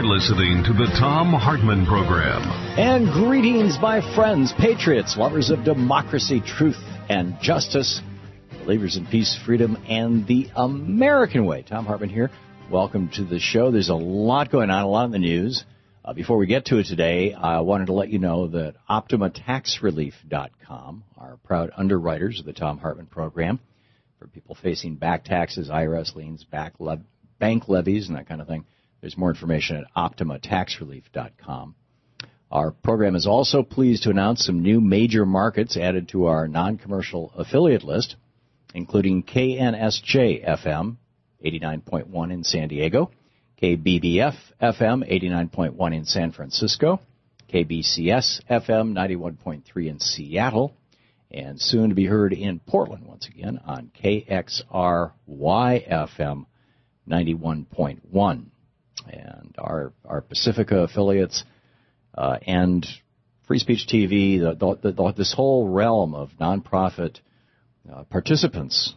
You're listening to the Thom Hartmann Program. And greetings, my friends, patriots, lovers of democracy, truth, and justice, believers in peace, freedom, and the American way. Thom Hartmann here. Welcome to the show. There's a lot going on, a lot in the news. Before we get to it today, I wanted to let you know that OptimaTaxRelief.com are proud underwriters of the Thom Hartmann Program for people facing back taxes, IRS liens, bank levies, and that kind of thing. There's more information at OptimaTaxRelief.com. Our program is also pleased to announce some new major markets added to our non-commercial affiliate list, including KNSJ-FM, 89.1 in San Diego, KBBF-FM, 89.1 in San Francisco, KBCS-FM, 91.3 in Seattle, and soon to be heard in Portland once again on KXRY-FM, 91.1. And our Pacifica affiliates and Free Speech TV, this whole realm of nonprofit participants,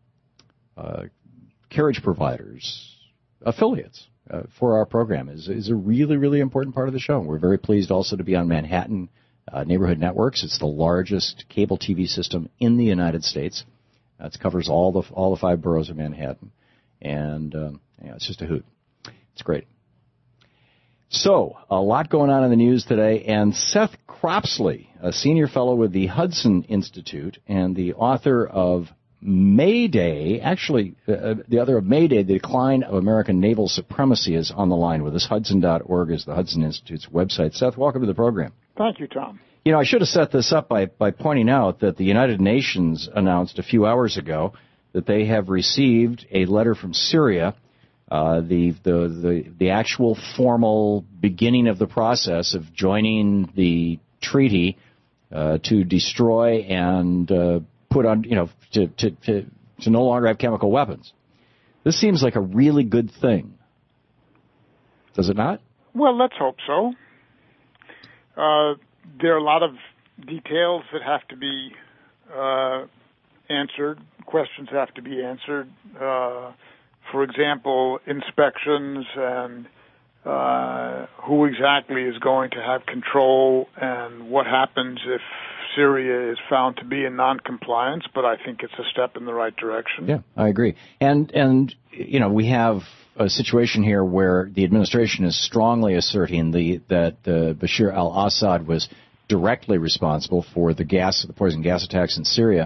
carriage providers, affiliates for our program is a really, really important part of the show. We're very pleased also to be on Manhattan Neighborhood Networks. It's the largest cable TV system in the United States. It covers all the 5 boroughs of Manhattan, and it's just a hoot. It's great. So, a lot going on in the news today, and Seth Cropsley, a senior fellow with the Hudson Institute and the author of Mayday, the author of Mayday, The Decline of American Naval Supremacy, is on the line with us. Hudson.org is the Hudson Institute's website. Seth, welcome to the program. Thank you, Tom. You know, I should have set this up by pointing out that the United Nations announced a few hours ago that they have received a letter from Syria, the actual formal beginning of the process of joining the treaty to destroy and put on, to no longer have chemical weapons. This seems like a really good thing. Does it not? Well, let's hope so. There are a lot of details that have to be answered. Questions have to be answered. For example, inspections and who exactly is going to have control and what happens if Syria is found to be in noncompliance, but I think it's a step in the right direction. Yeah, I agree. And we have a situation here where the administration is strongly asserting that Bashar al-Assad was directly responsible for the poison gas attacks in Syria.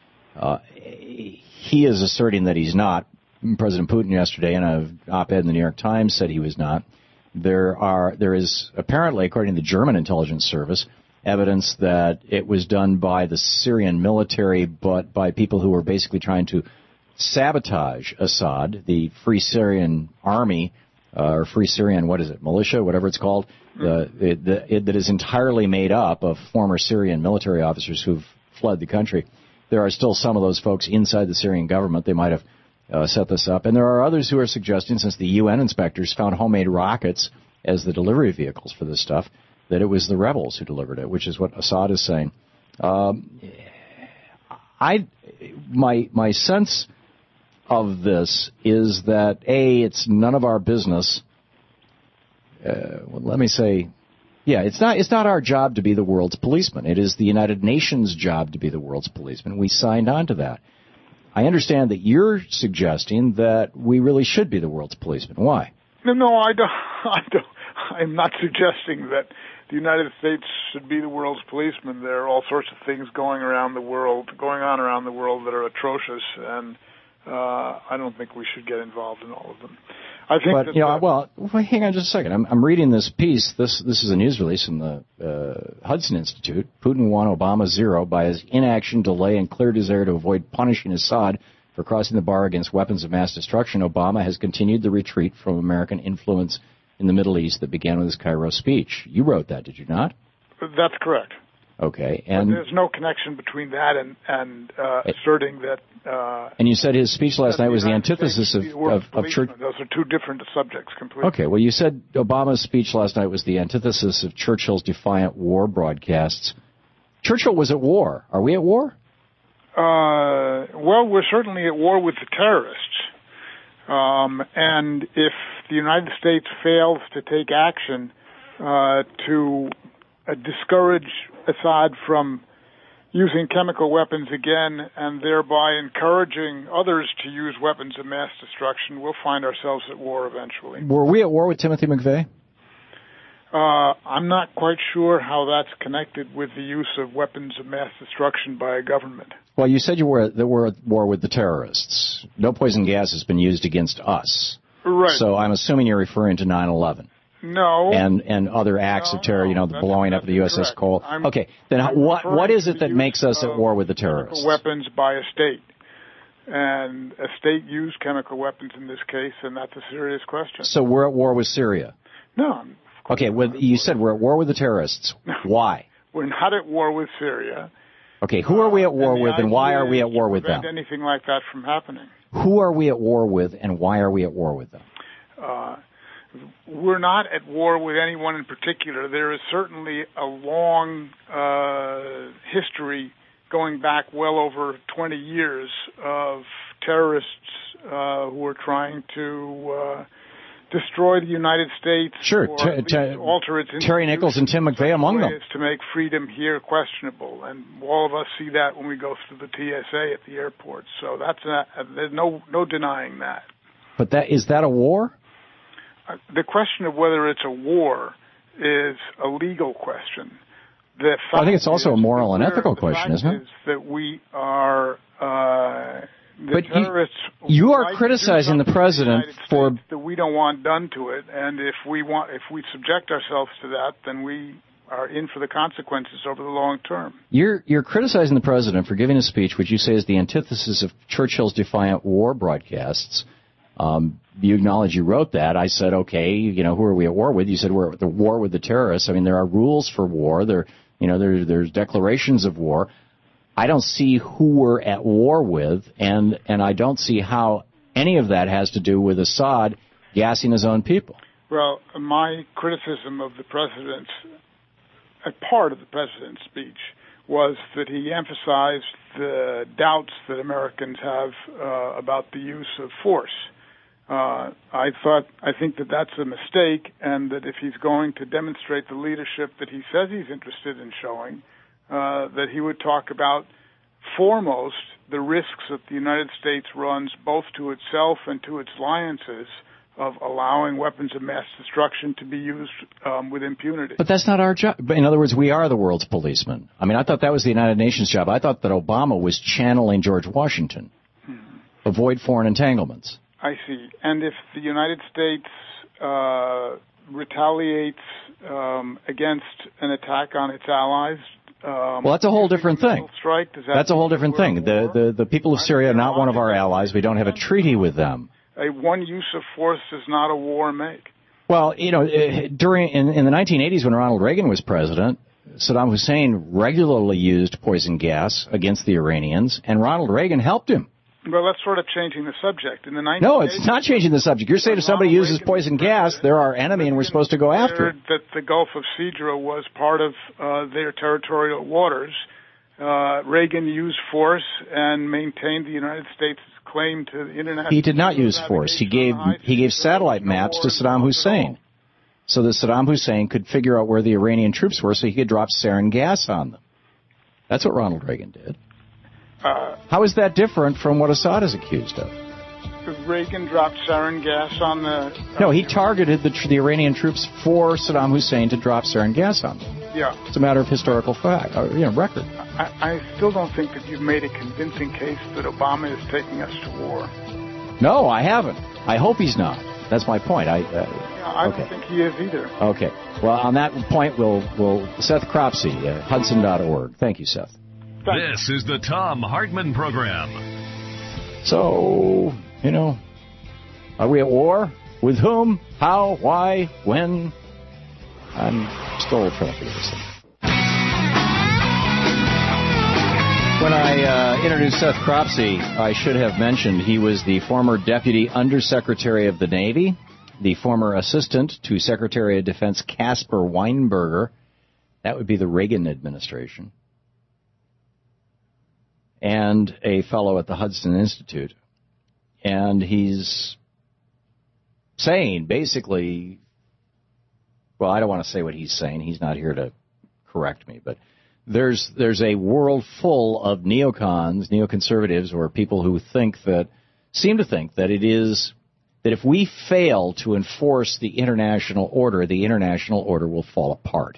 He is asserting that he's not. President Putin yesterday in an op-ed in the New York Times said he was not. There is apparently, according to the German intelligence service, evidence that it was done by the Syrian military, but by people who were basically trying to sabotage Assad, the Free Syrian Army, or Free Syrian, militia, whatever it's called, that is entirely made up of former Syrian military officers who've fled the country. There are still some of those folks inside the Syrian government. They might have set this up. And there are others who are suggesting, since the UN inspectors found homemade rockets as the delivery vehicles for this stuff, that it was the rebels who delivered it, which is what Assad is saying. My sense of this is that, it's none of our business. Let me say, it's not our job to be the world's policeman. It is the United Nations' job to be the world's policeman. We signed on to that. I understand that you're suggesting that we really should be the world's policeman. Why? No, I don't. I'm not suggesting that the United States should be the world's policeman. There are all sorts of things going on around the world that are atrocious, and I don't think we should get involved in all of them. I think hang on just a second. I'm reading this piece. This is a news release from the Hudson Institute. Putin won, Obama zero by his inaction, delay, and clear desire to avoid punishing Assad for crossing the bar against weapons of mass destruction. Obama has continued the retreat from American influence in the Middle East that began with his Cairo speech. You wrote that, did you not? That's correct. Okay, and but there's no connection between that and asserting that. And you said his speech last night was the antithesis of church. Those are two different subjects completely. Okay, well, you said Obama's speech last night was the antithesis of Churchill's defiant war broadcasts. Churchill was at war. Are we at war? Well, we're certainly at war with the terrorists. And if the United States fails to take action to discourage Assad from using chemical weapons again and thereby encouraging others to use weapons of mass destruction, we'll find ourselves at war eventually. Were we at war with Timothy McVeigh? I'm not quite sure how that's connected with the use of weapons of mass destruction by a government. Well, you said you were at war with the terrorists. No poison gas has been used against us. Right. So I'm assuming you're referring to 9/11. No. And other acts of terror, the blowing up of the USS Cole. Okay, then what is it that makes us at war with the terrorists? Weapons by a state. And a state used chemical weapons in this case, and that's a serious question. So we're at war with Syria? No. Okay, you said we're at war with the terrorists. Why? We're not at war with Syria. Okay, who are we at war with, and why are we at war with them? Anything like that from happening. Who are we at war with, and why are we at war with them? We're not at war with anyone in particular. There is certainly a long history going back well over 20 years of terrorists who are trying to destroy the United States. Sure, alter its Terry Nichols and Tim McVeigh among them. To make freedom here questionable, and all of us see that when we go through the TSA at the airport. So there's no denying that. But is that a war? The question of whether it's a war is a legal question. I think it's also a moral and ethical question, isn't it? Is that we are but you are criticizing the president for that we don't want done to it, and if we subject ourselves to that, then we are in for the consequences over the long term. You're criticizing the president for giving a speech which you say is the antithesis of Churchill's defiant war broadcasts. You acknowledge you wrote that. I said, okay, who are we at war with? You said we're at the war with the terrorists. I mean, there are rules for war. There's declarations of war. I don't see who we're at war with, and I don't see how any of that has to do with Assad gassing his own people. Well, my criticism of the president's, a part of the president's speech, was that he emphasized the doubts that Americans have about the use of force. I think that that's a mistake, and that if he's going to demonstrate the leadership that he says he's interested in showing, that he would talk about foremost the risks that the United States runs both to itself and to its alliances of allowing weapons of mass destruction to be used with impunity. But that's not our job. In other words, we are the world's policemen. I mean, I thought that was the United Nations job. I thought that Obama was channeling George Washington. Avoid foreign entanglements. I see. And if the United States retaliates against an attack on its allies, well, that's a whole different thing. That's a whole different thing. The people of Syria are not one of our allies. We don't have a treaty with them. One use of force does not a war make. Well, in the 1980s when Ronald Reagan was president, Saddam Hussein regularly used poison gas against the Iranians, and Ronald Reagan helped him. Well, that's sort of changing the subject. In the 1980s, no, it's not changing the subject. You're saying if somebody uses poison gas, they're our enemy and we're supposed to go after it. That the Gulf of Sidra was part of their territorial waters. Reagan used force and maintained the United States' claim to the international. He did not use force. He gave satellite maps to Saddam Hussein so that Saddam Hussein could figure out where the Iranian troops were so he could drop sarin gas on them. That's what Ronald Reagan did. How is that different from what Assad is accused of? Reagan dropped sarin gas on the... No, he targeted the Iranian troops for Saddam Hussein to drop sarin gas on them. Yeah. It's a matter of historical fact, record. I still don't think that you've made a convincing case that Obama is taking us to war. No, I haven't. I hope he's not. That's my point. I don't think he is either. Okay. Well, on that point, we'll Seth Cropsey, Hudson.org. Thank you, Seth. This is the Thom Hartmann Program. So, are we at war? With whom? How? Why? When? I'm still trying to figure this out. When I introduced Seth Cropsey, I should have mentioned he was the former Deputy Undersecretary of the Navy, the former Assistant to Secretary of Defense Caspar Weinberger. That would be the Reagan administration. And a fellow at the Hudson Institute. And he's saying basically, well, I don't want to say what he's saying. He's not here to correct me, but there's a world full of neocons, neoconservatives, or people who seem to think that it is that if we fail to enforce the international order will fall apart.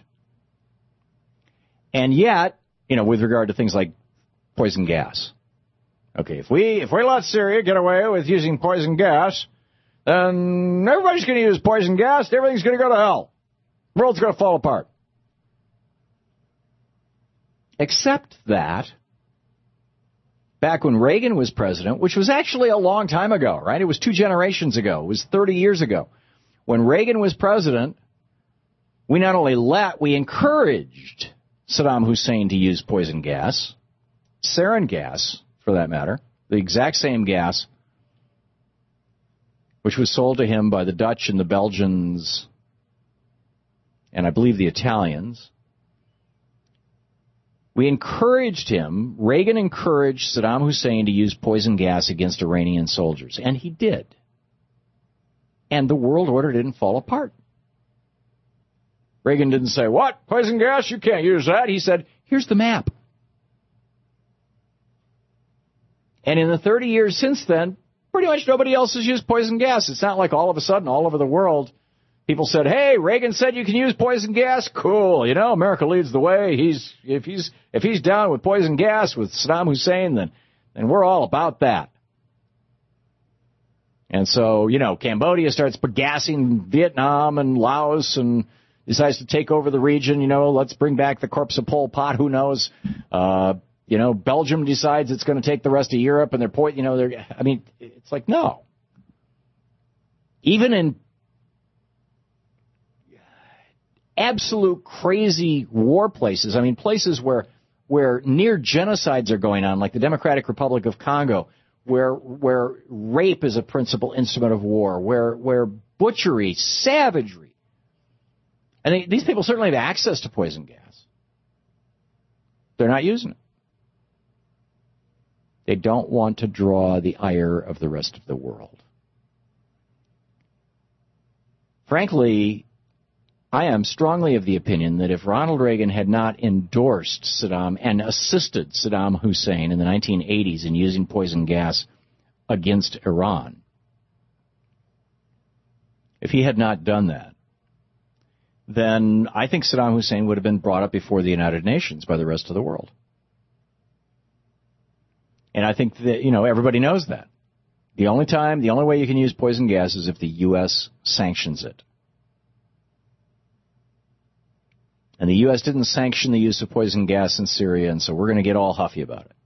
And yet, with regard to things like poison gas. Okay, if we let Syria get away with using poison gas, then everybody's going to use poison gas, everything's going to go to hell. The world's going to fall apart. Except that, back when Reagan was president, which was actually a long time ago, right? It was 2 generations ago. It was 30 years ago. When Reagan was president, we not only we encouraged Saddam Hussein to use poison gas, sarin gas, for that matter, the exact same gas which was sold to him by the Dutch and the Belgians and I believe the Italians. Reagan encouraged Saddam Hussein to use poison gas against Iranian soldiers, and he did. And the world order didn't fall apart. Reagan didn't say, "What? Poison gas? You can't use that." He said, "Here's the map." And in the 30 years since then, pretty much nobody else has used poison gas. It's not like all of a sudden, all over the world, people said, "Hey, Reagan said you can use poison gas. Cool. America leads the way. If he's down with poison gas with Saddam Hussein, then we're all about that." And so, Cambodia starts gassing Vietnam and Laos and decides to take over the region. Let's bring back the corpse of Pol Pot. Who knows? Belgium decides it's going to take the rest of Europe, and it's like, no. Even in absolute crazy war places, places where near genocides are going on, like the Democratic Republic of Congo, where rape is a principal instrument of war, where butchery, savagery. And these people certainly have access to poison gas. They're not using it. They don't want to draw the ire of the rest of the world. Frankly, I am strongly of the opinion that if Ronald Reagan had not endorsed Saddam and assisted Saddam Hussein in the 1980s in using poison gas against Iran, if he had not done that, then I think Saddam Hussein would have been brought up before the United Nations by the rest of the world. And I think that, everybody knows that. The only way you can use poison gas is if the U.S. sanctions it. And the U.S. didn't sanction the use of poison gas in Syria, and so we're going to get all huffy about it.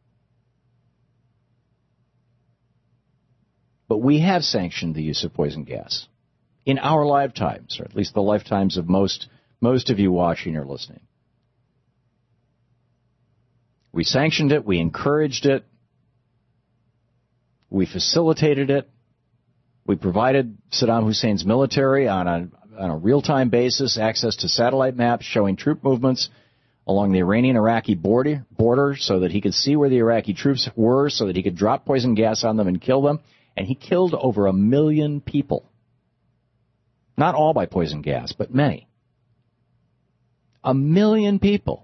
But we have sanctioned the use of poison gas in our lifetimes, or at least the lifetimes of most of you watching or listening. We sanctioned it, we encouraged it, we facilitated it, we provided Saddam Hussein's military on a real-time basis access to satellite maps showing troop movements along the Iranian-Iraqi border so that he could see where the Iraqi troops were, so that he could drop poison gas on them and kill them. And he killed over 1 million people. Not all by poison gas, but many. 1 million people.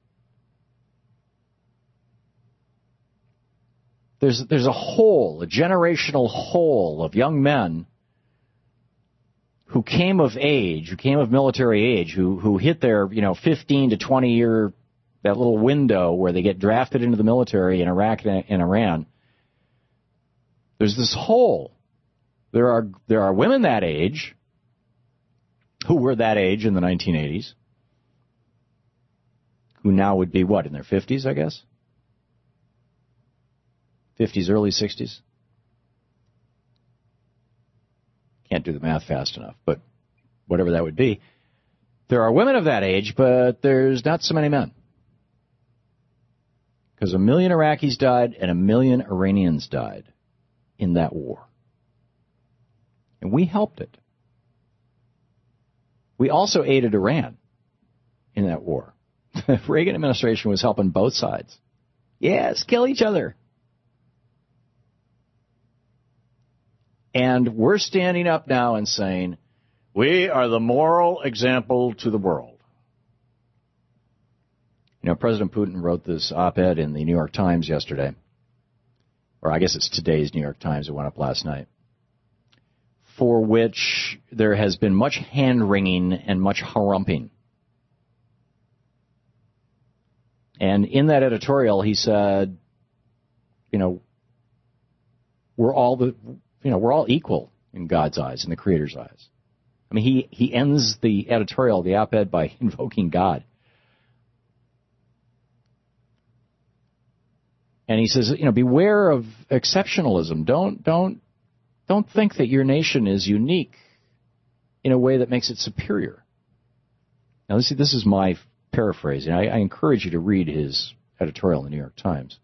There's a generational hole of young men who came of military age, who hit their, 15 to 20 year, that little window where they get drafted into the military in Iraq and Iran. There's this hole. There are women that age, who were that age in the 1980s, who now would be in their 50s, I guess? 50s, early 60s? Can't do the math fast enough, but whatever that would be. There are women of that age, but there's not so many men. Because 1 million Iraqis died and 1 million Iranians died in that war. And we helped it. We also aided Iran in that war. The Reagan administration was helping both sides. Yes, kill each other. And we're standing up now and saying, we are the moral example to the world. You know, President Putin wrote this op-ed in the New York Times yesterday. Or I guess it's today's New York Times. It went up last night. For which there has been much hand-wringing and much harumping. And in that editorial, he said, we're all equal in God's eyes, in the Creator's eyes. I mean, he ends the editorial, the op-ed, by invoking God. And he says, beware of exceptionalism. Don't think that your nation is unique in a way that makes it superior. Now, this is my paraphrasing. I encourage you to read his editorial in the New York Times.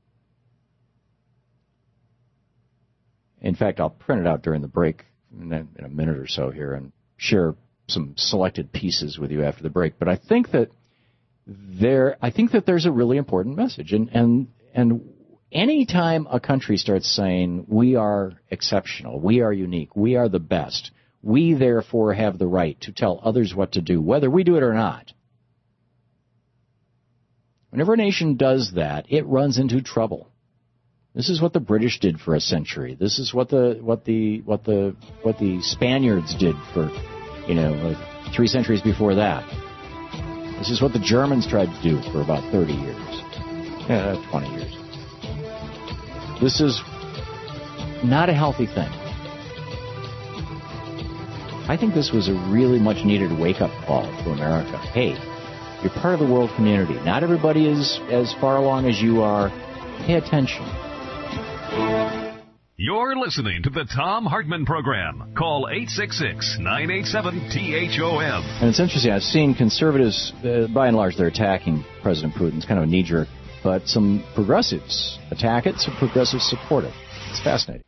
In fact, I'll print it out during the break in a minute or so here and share some selected pieces with you after the break. But I think that there's a really important message. And any time a country starts saying, we are exceptional, we are unique, we are the best, we therefore have the right to tell others what to do, whether we do it or not. Whenever a nation does that, it runs into trouble. This is what the British did for a century. This is what the Spaniards did for, 3 centuries before that. This is what the Germans tried to do for about 30 years. 20 years. This is not a healthy thing. I think this was a really much needed wake-up call to America. Hey, you're part of the world community. Not everybody is as far along as you are. Pay attention. You're listening to the Thom Hartmann Program. Call 866-987-THOM. And it's interesting. I've seen conservatives, by and large, they're attacking President Putin. It's kind of a knee-jerk. But some progressives attack it, some progressives support it. It's fascinating.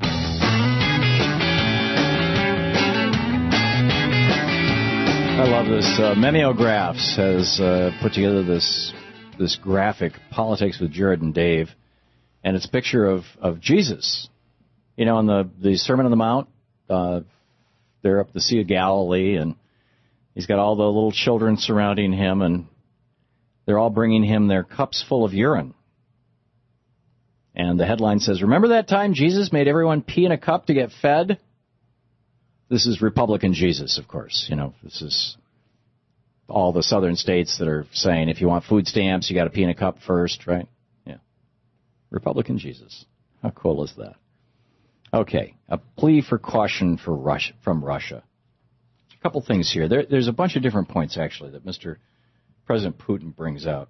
I love this. Memeographs has put together this graphic, Politics with Jared and Dave, and it's a picture of Jesus. On the Sermon on the Mount, they're up the Sea of Galilee, and he's got all the little children surrounding him, and they're all bringing him their cups full of urine. And the headline says, remember that time Jesus made everyone pee in a cup to get fed? This is Republican Jesus, of course. This is all the southern states that are saying if you want food stamps, you got to pee in a cup first, right? Yeah. Republican Jesus. How cool is that? Okay, a plea for caution from Russia. A couple things here. There's a bunch of different points, actually, that Mr. President Putin brings out.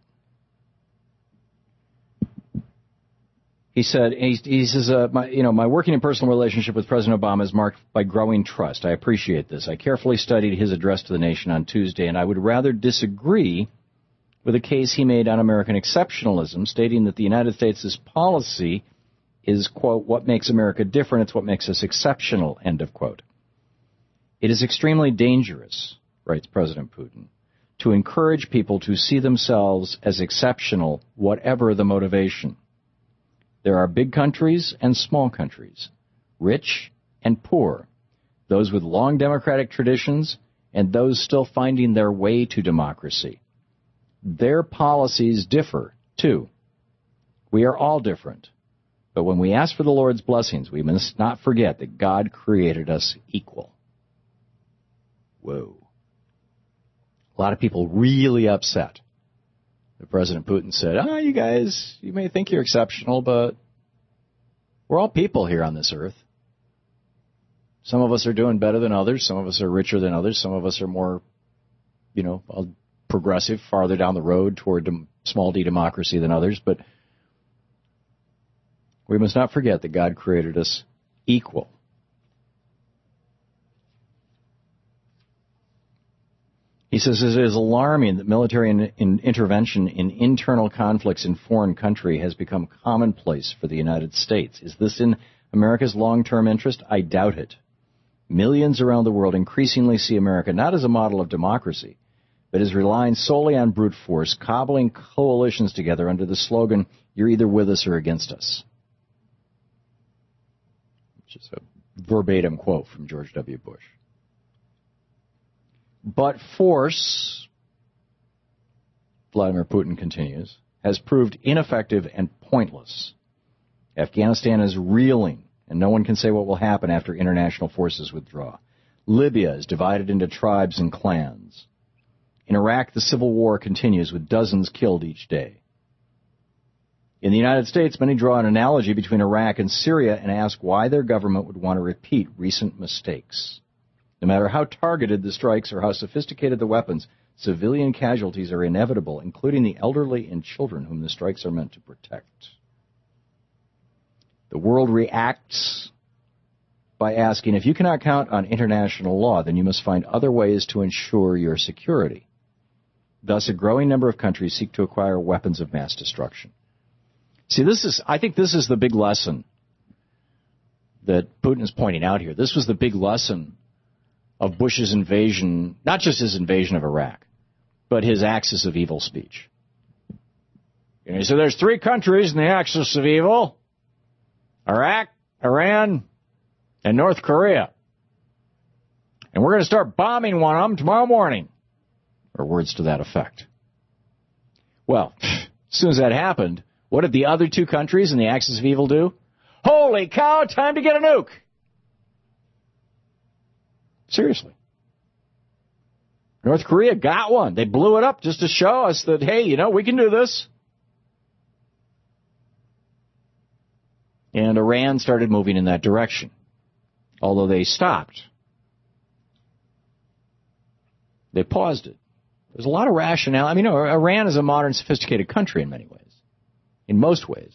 He said, my working and personal relationship with President Obama is marked by growing trust. I appreciate this. I carefully studied his address to the nation on Tuesday, and I would rather disagree with a case he made on American exceptionalism, stating that the United States' policy is, quote, what makes America different. It's what makes us exceptional, end of quote. It is extremely dangerous, writes President Putin, to encourage people to see themselves as exceptional, whatever the motivation. There are big countries and small countries, rich and poor, those with long democratic traditions and those still finding their way to democracy. Their policies differ, too. We are all different. But when we ask for the Lord's blessings, we must not forget that God created us equal. Whoa. A lot of people really upset that President Putin said, you guys, you may think you're exceptional, but we're all people here on this earth. Some of us are doing better than others. Some of us are richer than others. Some of us are more, progressive, farther down the road toward small d democracy than others. But we must not forget that God created us equal. He says it is alarming that military intervention in internal conflicts in foreign country has become commonplace for the United States. Is this in America's long-term interest? I doubt it. Millions around the world increasingly see America not as a model of democracy, but as relying solely on brute force, cobbling coalitions together under the slogan, you're either with us or against us. Which is a verbatim quote from George W. Bush. But force, Vladimir Putin continues, has proved ineffective and pointless. Afghanistan is reeling, and no one can say what will happen after international forces withdraw. Libya is divided into tribes and clans. In Iraq, the civil war continues with dozens killed each day. In the United States, many draw an analogy between Iraq and Syria and ask why their government would want to repeat recent mistakes. No matter how targeted the strikes or how sophisticated the weapons, civilian casualties are inevitable, including the elderly and children whom the strikes are meant to protect. The world reacts by asking, if you cannot count on international law, then you must find other ways to ensure your security. Thus, a growing number of countries seek to acquire weapons of mass destruction. See, I think this is the big lesson that Putin is pointing out here. This was the big lesson of Bush's invasion, not just his invasion of Iraq, but his axis of evil speech. So there's 3 countries in the axis of evil: Iraq, Iran, and North Korea. And we're going to start bombing one of them tomorrow morning. Or words to that effect. Well, as soon as that happened, what did the other 2 countries in the axis of evil do? Holy cow, time to get a nuke! Seriously. North Korea got one. They blew it up just to show us that, hey, we can do this. And Iran started moving in that direction, although they stopped. They paused it. There's a lot of rationale. I mean, Iran is a modern, sophisticated country in many ways, in most ways.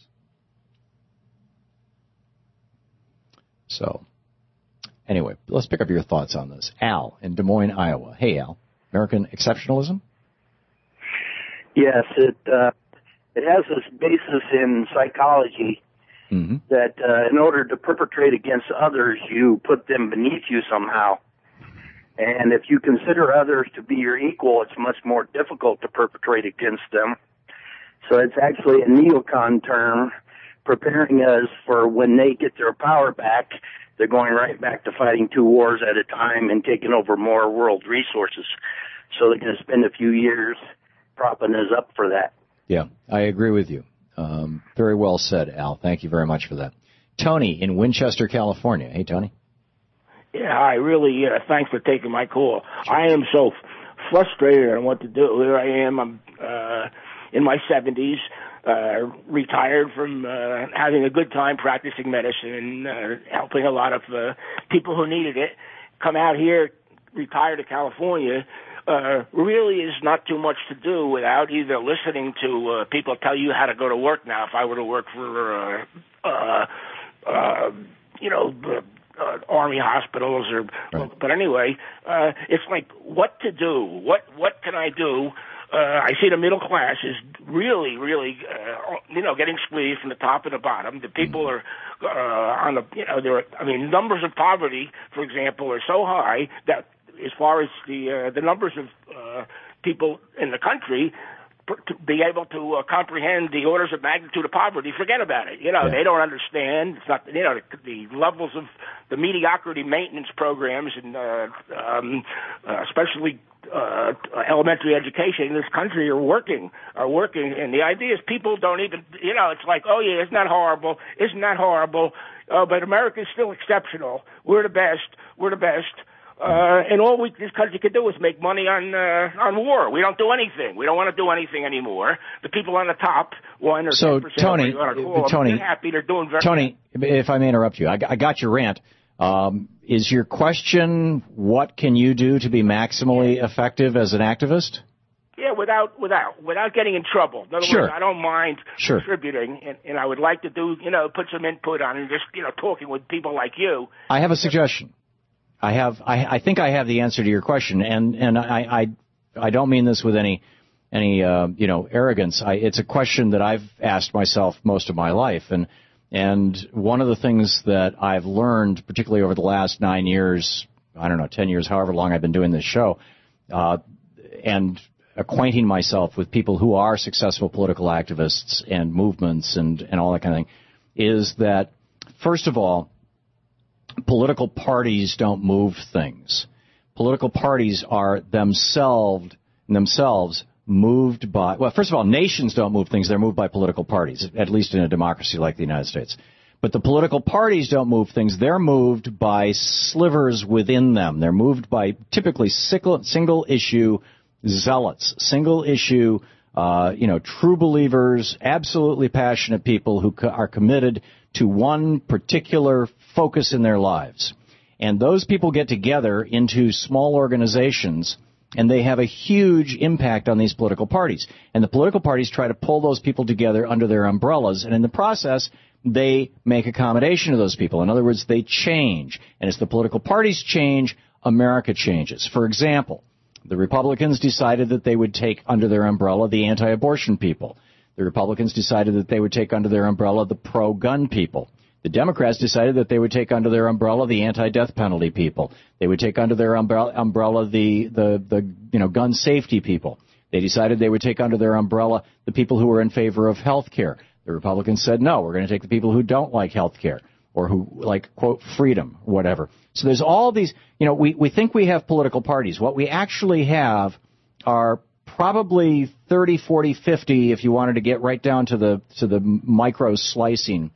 So, anyway, let's pick up your thoughts on this. Al in Des Moines, Iowa. Hey, Al. American exceptionalism? Yes, it has this basis in psychology that in order to perpetrate against others, you put them beneath you somehow. And if you consider others to be your equal, it's much more difficult to perpetrate against them. So it's actually a neocon term preparing us for when they get their power back, they're going right back to fighting 2 wars at a time and taking over more world resources. So they're going to spend a few years propping us up for that. Yeah, I agree with you. Very well said, Al. Thank you very much for that. Tony in Winchester, California. Hey, Tony. Yeah, hi. Really, thanks for taking my call. I am so frustrated on what to do. Here I am. I'm in my 70s, retired from having a good time practicing medicine and helping a lot of people who needed it. Come out here, retire to California. Really is not too much to do without either listening to people tell you how to go to work now. If I were to work for, Army hospitals or, right. But anyway, it's like what to do. What can I do? I see the middle class is really, really, getting squeezed from the top and the bottom. The people are on the, numbers of poverty, for example, are so high that as far as the numbers of people in the country to be able to comprehend the orders of magnitude of poverty, forget about it. They don't understand. It's not, the levels of the mediocrity maintenance programs and especially elementary education in this country are working. And the idea is people don't even, it's like, oh yeah, isn't that horrible? But America's still exceptional. We're the best. And all this country can do is make money on war. We don't do anything. We don't want to do anything anymore. The people on the top, 1 or 10%. So, Tony, they're happy. They're doing very Tony, if I may interrupt you, I got your rant. Is your question, what can you do to be maximally effective as an activist? Yeah, without getting in trouble. In other words, I don't mind contributing, and I would like to do, put some input on and just, talking with people like you. I have a suggestion. I think I have the answer to your question, and I don't mean this with any arrogance. It's a question that I've asked myself most of my life, and one of the things that I've learned, particularly over the last 9 years, 10 years, however long I've been doing this show, and acquainting myself with people who are successful political activists and movements and all that kind of thing, is that, first of all, political parties don't move things. Political parties are themselves moved by, well, first of all, nations don't move things. They're moved by political parties, at least in a democracy like the United States. But the political parties don't move things. They're moved by slivers within them. They're moved by typically single-issue zealots, single-issue, true believers, absolutely passionate people who are committed to one particular focus in their lives. And those people get together into small organizations, and they have a huge impact on these political parties. And the political parties try to pull those people together under their umbrellas, and in the process, they make accommodation to those people. In other words, they change. And as the political parties change, America changes. For example, the Republicans decided that they would take under their umbrella the anti-abortion people. The Republicans decided that they would take under their umbrella the pro-gun people. The Democrats decided that they would take under their umbrella the anti-death penalty people. They would take under their umbrella the gun safety people. They decided they would take under their umbrella the people who were in favor of health care. The Republicans said, no, we're going to take the people who don't like health care or who like, quote, freedom, whatever. So there's all these, we think we have political parties. What we actually have are probably 30, 40, 50, if you wanted to get right down to the micro slicing,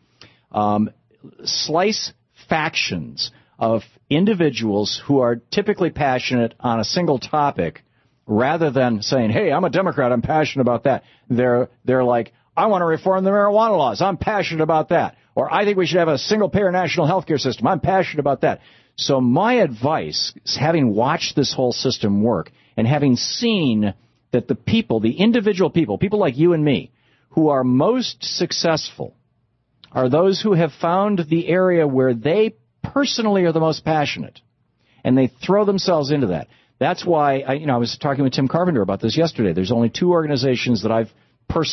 slice factions of individuals who are typically passionate on a single topic rather than saying, hey, I'm a Democrat, I'm passionate about that. They're like, I want to reform the marijuana laws. I'm passionate about that. Or I think we should have a single-payer national health care system. I'm passionate about that. So my advice, having watched this whole system work and having seen that the people, the individual people like you and me, who are most successful are those who have found the area where they personally are the most passionate, and they throw themselves into that. That's why I was talking with Tim Carpenter about this yesterday. There's only two organizations that I've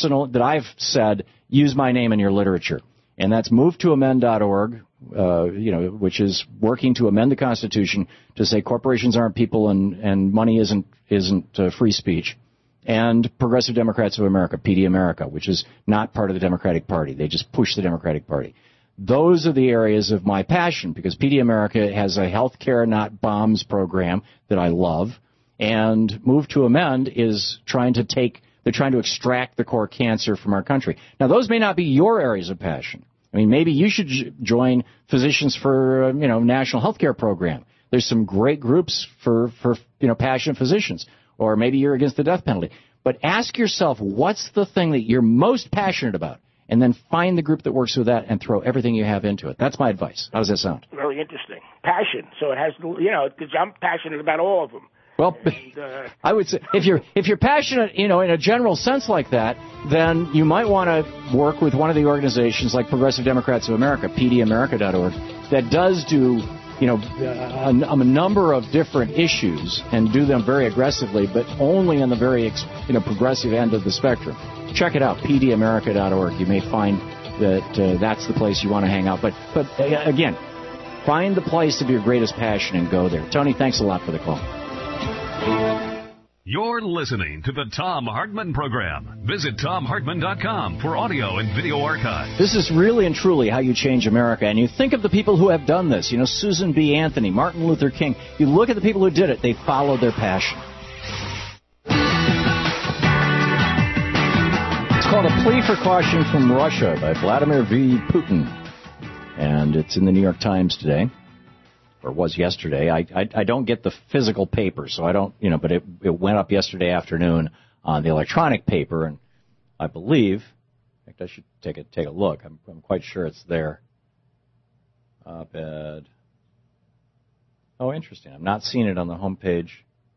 said use my name in your literature, and that's MoveToAmend.org, which is working to amend the Constitution to say corporations aren't people and money isn't free speech. And Progressive Democrats of America, PD America, which is not part of the Democratic Party. They just push the Democratic Party. Those are the areas of my passion, because PD America has a health care not bombs program that I love, and Move to Amend is trying to extract the core cancer from our country. Now, those may not be your areas of passion. I mean, maybe you should join Physicians for, National Health Care Program. There's some great groups for passionate physicians. Or maybe you're against the death penalty. But ask yourself, what's the thing that you're most passionate about? And then find the group that works with that and throw everything you have into it. That's my advice. How does that sound? Very interesting. Passion. So it has, because I'm passionate about all of them. Well, and, I would say if you're passionate, in a general sense like that, then you might want to work with one of the organizations like Progressive Democrats of America, PDAmerica.org, that does do a number of different issues and do them very aggressively, but only on the very progressive end of the spectrum. Check it out, PDAmerica.org. You may find that that's the place you want to hang out. But again, find the place of your greatest passion and go there. Tony, thanks a lot for the call. You're listening to the Thom Hartmann Program. Visit ThomHartmann.com for audio and video archives. This is really and truly how you change America. And you think of the people who have done this. Susan B. Anthony, Martin Luther King. You look at the people who did it. They followed their passion. It's called A Plea for Caution from Russia by Vladimir V. Putin. And it's in the New York Times today. Or was yesterday. I don't get the physical paper, so I don't, but it went up yesterday afternoon on the electronic paper, and I believe, in fact, I should take a look. I'm quite sure it's there. Op-ed. Oh, interesting. I'm not seeing it on the homepage.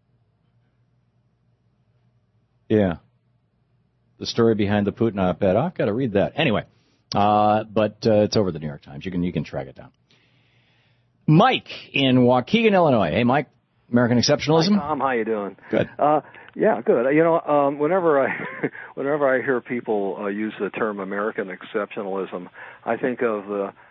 Yeah. The story behind the Putin op-ed. I've got to read that. Anyway, but it's over the New York Times. You can track it down. Mike in Waukegan, Illinois. Hey, Mike, American Exceptionalism. Hi, Tom. How you doing? Good. Yeah, good. Whenever I hear people use the term American Exceptionalism, I think of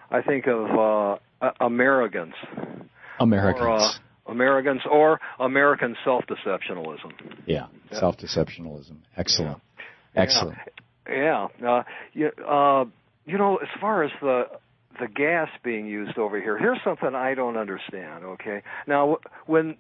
Americans. Americans. Americans or American self-deceptionalism. Yeah, self-deceptionalism. Excellent. Yeah. Excellent. Yeah. As far as the gas being used over here. Here's something I don't understand. Okay, now when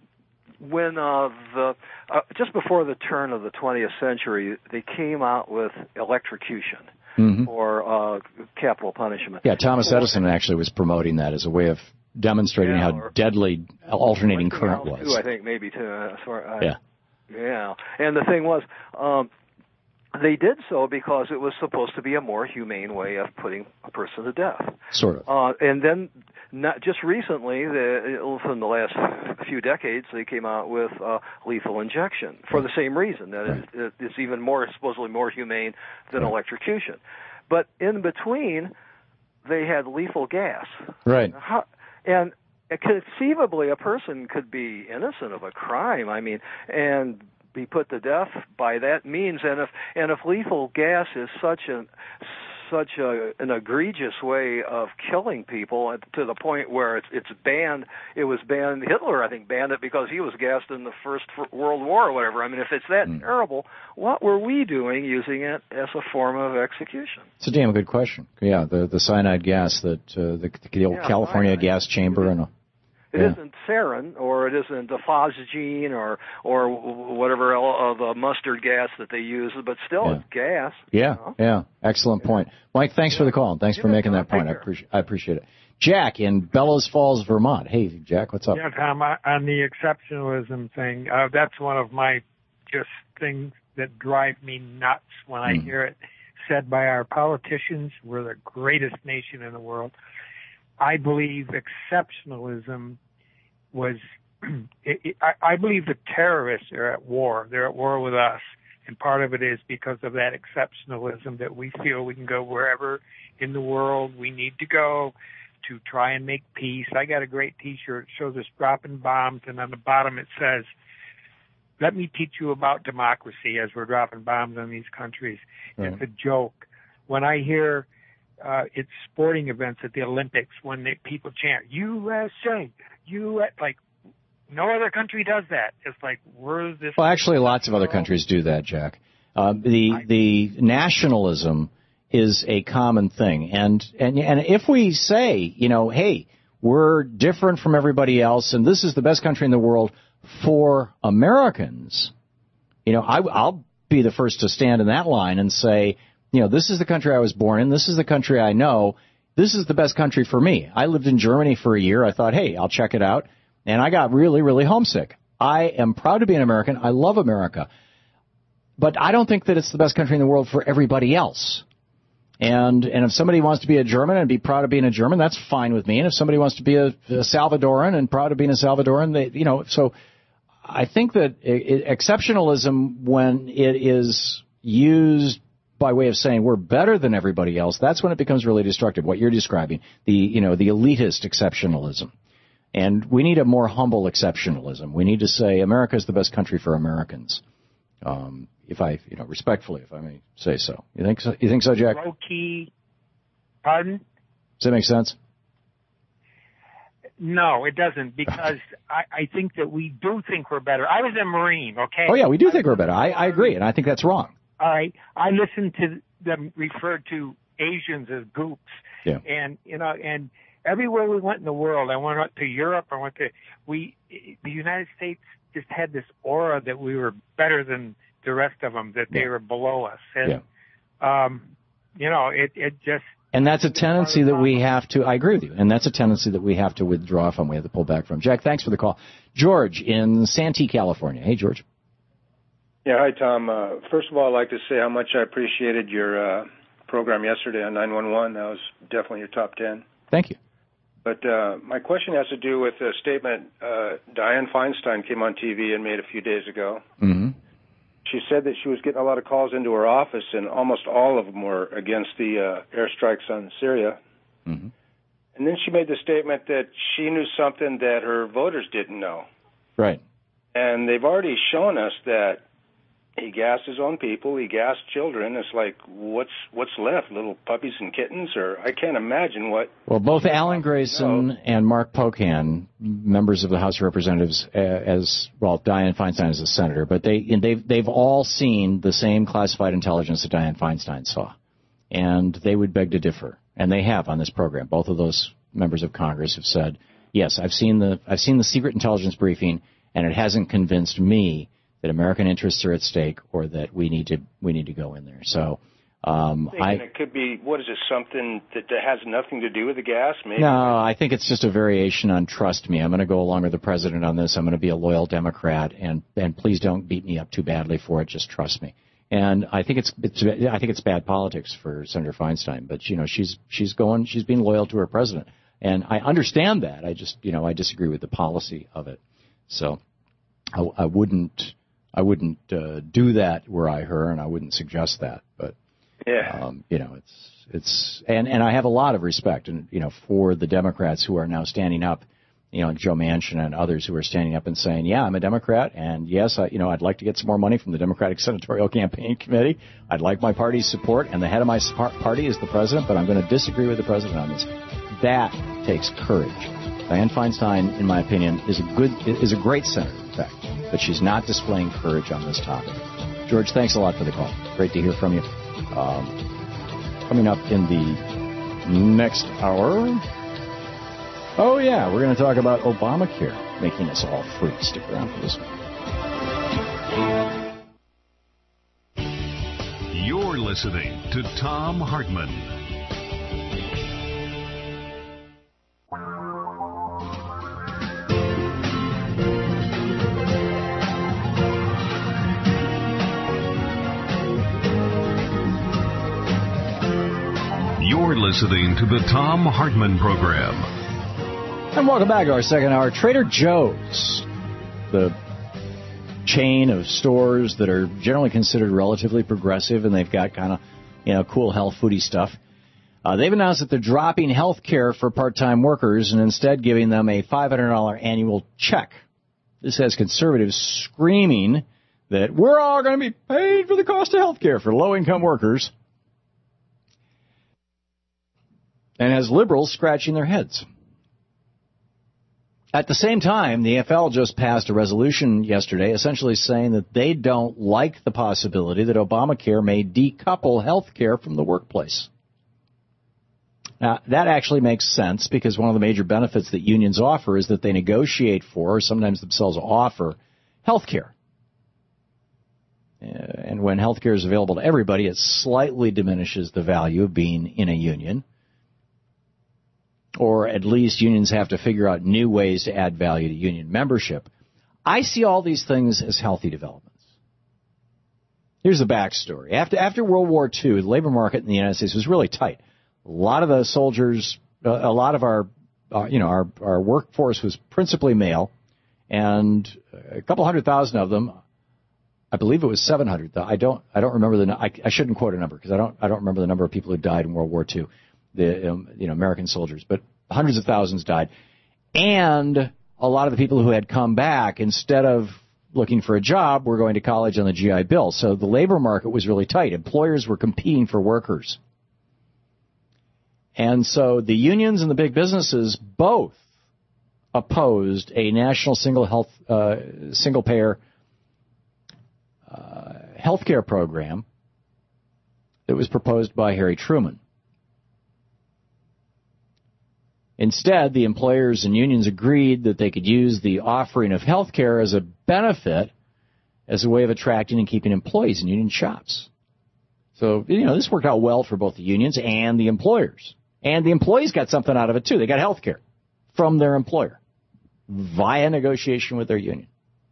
just before the turn of the 20th century, they came out with electrocution for capital punishment. Yeah, Thomas Edison actually was promoting that as a way of demonstrating how deadly alternating current was. Too, I think maybe too. Yeah. Yeah, and the thing was, they did so because it was supposed to be a more humane way of putting a person to death. Sort of. And then, not just recently, within the last few decades, they came out with lethal injection for the same reason, that it's even more, supposedly more humane than electrocution. But in between, they had lethal gas. Right. And conceivably, a person could be innocent of a crime, and be put to death by that means. And if lethal gas is such an egregious way of killing people to the point where it's banned, it was banned. Hitler, I think, banned it because he was gassed in the First World War or whatever. If it's that terrible, what were we doing using it as a form of execution? It's a damn good question. Yeah, the cyanide gas that the old California gas chamber and. It isn't sarin, or it isn't phosgene, or whatever the mustard gas that they use, but still it's gas. Yeah, yeah. Excellent point. Mike, thanks for the call. Thanks for making that point. I appreciate it. Jack in Bellows Falls, Vermont. Hey, Jack, what's up? Yeah, Tom, on the exceptionalism thing, that's one of my just things that drive me nuts when I hear it said by our politicians. We're the greatest nation in the world. I believe exceptionalism was, I believe the terrorists are at war. They're at war with us. And part of it is because of that exceptionalism that we feel we can go wherever in the world we need to go to try and make peace. I got a great T-shirt. It shows us dropping bombs, and on the bottom it says, "Let me teach you about democracy," as we're dropping bombs on these countries. Right. It's a joke. When I hear it's sporting events at the Olympics when people chant USA, like no other country does that. It's like we're this. Well, actually, lots of other countries do that, Jack. The nationalism is a common thing, and if we say, hey, we're different from everybody else, and this is the best country in the world for Americans, I'll be the first to stand in that line and say, this is the country I was born in. This is the country I know. This is the best country for me. I lived in Germany for a year. I thought, hey, I'll check it out. And I got really, really homesick. I am proud to be an American. I love America. But I don't think that it's the best country in the world for everybody else. And if somebody wants to be a German and be proud of being a German, that's fine with me. And if somebody wants to be a Salvadoran and proud of being a Salvadoran, so I think that exceptionalism, when it is used by way of saying we're better than everybody else, that's when it becomes really destructive. What you're describing, the elitist exceptionalism. And we need a more humble exceptionalism. We need to say America is the best country for Americans. Respectfully, if I may say so. You think so? You think so, Jack? Low key. Pardon? Does that make sense? No, it doesn't, because I think that we do think we're better. I was a Marine, okay? Oh, yeah, we do think we're better. I agree, and I think that's wrong. All right. I listened to them refer to Asians as goops. Yeah. And everywhere we went in the world, I went to Europe, the United States just had this aura that we were better than the rest of them, that they were below us. And, it just. And that's a tendency that we have to, I agree with you, and that's a tendency that we have to withdraw from, we have to pull back from. Jack, thanks for the call. George in Santee, California. Hey, George. Yeah, hi, Tom. First of all, I'd like to say how much I appreciated your program yesterday on 911. That was definitely your top 10. Thank you. But my question has to do with a statement Dianne Feinstein came on TV and made a few days ago. Mm-hmm. She said that she was getting a lot of calls into her office, and almost all of them were against the airstrikes on Syria. Mm-hmm. And then she made the statement that she knew something that her voters didn't know. Right. And they've already shown us that he gassed his own people. He gassed children. It's like, what's left? Little puppies and kittens? Or I can't imagine what. Well, both Alan Grayson and Mark Pocan, members of the House of Representatives, Dianne Feinstein is a senator, but they've all seen the same classified intelligence that Dianne Feinstein saw, and they would beg to differ. and they have on this program. Both of those members of Congress have said, yes, I've seen the secret intelligence briefing, and it hasn't convinced me that American interests are at stake or that we need to go in there. So it could be, what is it, something that has nothing to do with the gas? Maybe? No, I think it's just a variation on trust me. I'm going to go along with the president on this. I'm going to be a loyal Democrat, and please don't beat me up too badly for it. Just trust me. And I think it's bad politics for Senator Feinstein, but she's being loyal to her president, and I understand that. I just I disagree with the policy of it. So I wouldn't do that were I her, and I wouldn't suggest that. But yeah, it's and I have a lot of respect for the Democrats who are now standing up. Joe Manchin and others who are standing up and saying, yeah, I'm a Democrat, and yes, I'd like to get some more money from the Democratic Senatorial Campaign Committee. I'd like my party's support, and the head of my party is the president, but I'm going to disagree with the president on this. That takes courage. Dianne Feinstein, in my opinion, is a great senator, in fact, but she's not displaying courage on this topic. George, thanks a lot for the call. Great to hear from you. Coming up in the next hour... Oh, yeah, we're going to talk about Obamacare making us all free. Stick around for this one. You're listening to Thom Hartmann. You're listening to the Thom Hartmann Program. And welcome back to our second hour. Trader Joe's, the chain of stores that are generally considered relatively progressive, and they've got kind of, cool health foodie stuff. They've announced that they're dropping health care for part-time workers and instead giving them a $500 annual check. This has conservatives screaming that we're all going to be paid for the cost of health care for low-income workers, and has liberals scratching their heads. At the same time, the NFL just passed a resolution yesterday essentially saying that they don't like the possibility that Obamacare may decouple health care from the workplace. Now, that actually makes sense because one of the major benefits that unions offer is that they negotiate for, or sometimes themselves offer, health care. And when health care is available to everybody, it slightly diminishes the value of being in a union. Or at least unions have to figure out new ways to add value to union membership. I see all these things as healthy developments. Here's the backstory. After World War II, the labor market in the United States was really tight. A lot of the soldiers, a lot of our workforce was principally male, and a couple 100,000 of them, I believe it was 700. I don't remember I shouldn't quote a number because I don't remember the number of people who died in World War II. The American soldiers, but hundreds of thousands died. And a lot of the people who had come back, instead of looking for a job, were going to college on the GI Bill. So the labor market was really tight. Employers were competing for workers. And so the unions and the big businesses both opposed a national single payer health care program that was proposed by Harry Truman. Instead, the employers and unions agreed that they could use the offering of health care as a benefit as a way of attracting and keeping employees in union shops. So, this worked out well for both the unions and the employers. And the employees got something out of it, too. They got health care from their employer via negotiation with their union.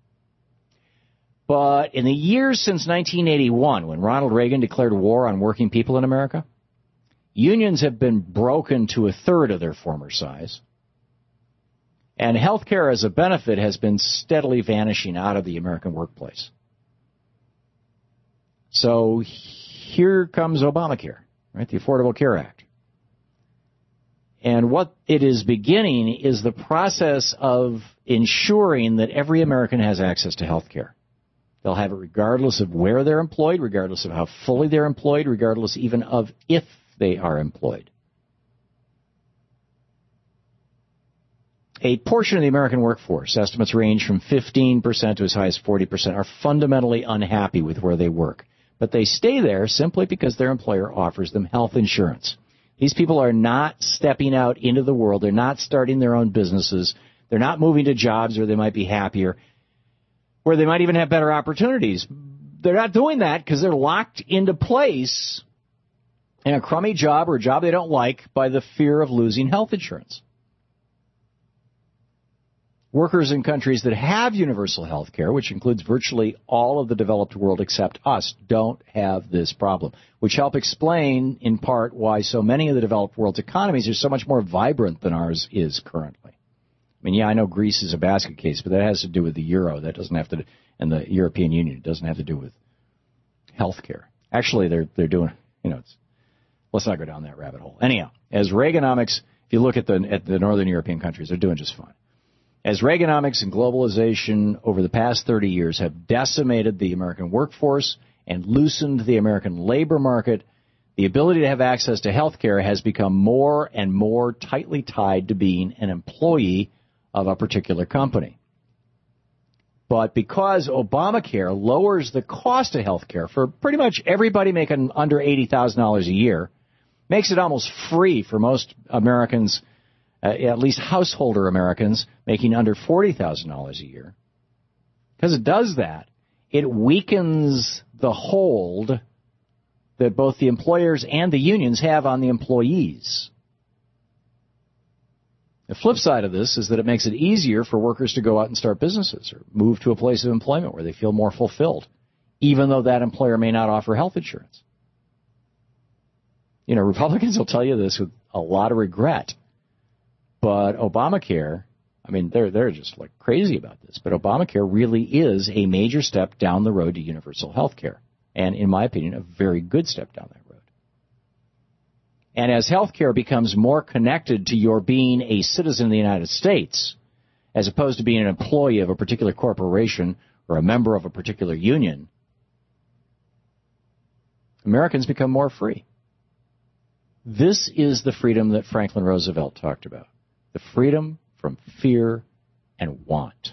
But in the years since 1981, when Ronald Reagan declared war on working people in America, unions have been broken to a third of their former size, and health care as a benefit has been steadily vanishing out of the American workplace. So here comes Obamacare, right, the Affordable Care Act. And what it is beginning is the process of ensuring that every American has access to health care. They'll have it regardless of where they're employed, regardless of how fully they're employed, regardless even of if they are employed. A portion of the American workforce, estimates range from 15% to as high as 40%, are fundamentally unhappy with where they work. But they stay there simply because their employer offers them health insurance. These people are not stepping out into the world. They're not starting their own businesses. They're not moving to jobs where they might be happier, where they might even have better opportunities. They're not doing that because they're locked into place in a crummy job or a job they don't like by the fear of losing health insurance. Workers in countries that have universal health care, which includes virtually all of the developed world except us, don't have this problem, which help explain, in part, why so many of the developed world's economies are so much more vibrant than ours is currently. I mean, yeah, I know Greece is a basket case, but that has to do with the euro. That doesn't have to, and the European Union. It doesn't have to do with health care. Actually, they're doing, let's not go down that rabbit hole. Anyhow, as Reaganomics, if you look at the northern European countries, they're doing just fine. As Reaganomics and globalization over the past 30 years have decimated the American workforce and loosened the American labor market, the ability to have access to health care has become more and more tightly tied to being an employee of a particular company. But because Obamacare lowers the cost of health care for pretty much everybody making under $80,000 a year, makes it almost free for most Americans, at least householder Americans, making under $40,000 a year. Because it does that, it weakens the hold that both the employers and the unions have on the employees. The flip side of this is that it makes it easier for workers to go out and start businesses or move to a place of employment where they feel more fulfilled, even though that employer may not offer health insurance. Republicans will tell you this with a lot of regret. But Obamacare, I mean, they're just like crazy about this, but Obamacare really is a major step down the road to universal health care. And in my opinion, a very good step down that road. And as health care becomes more connected to your being a citizen of the United States, as opposed to being an employee of a particular corporation or a member of a particular union, Americans become more free. This is the freedom that Franklin Roosevelt talked about. The freedom from fear and want.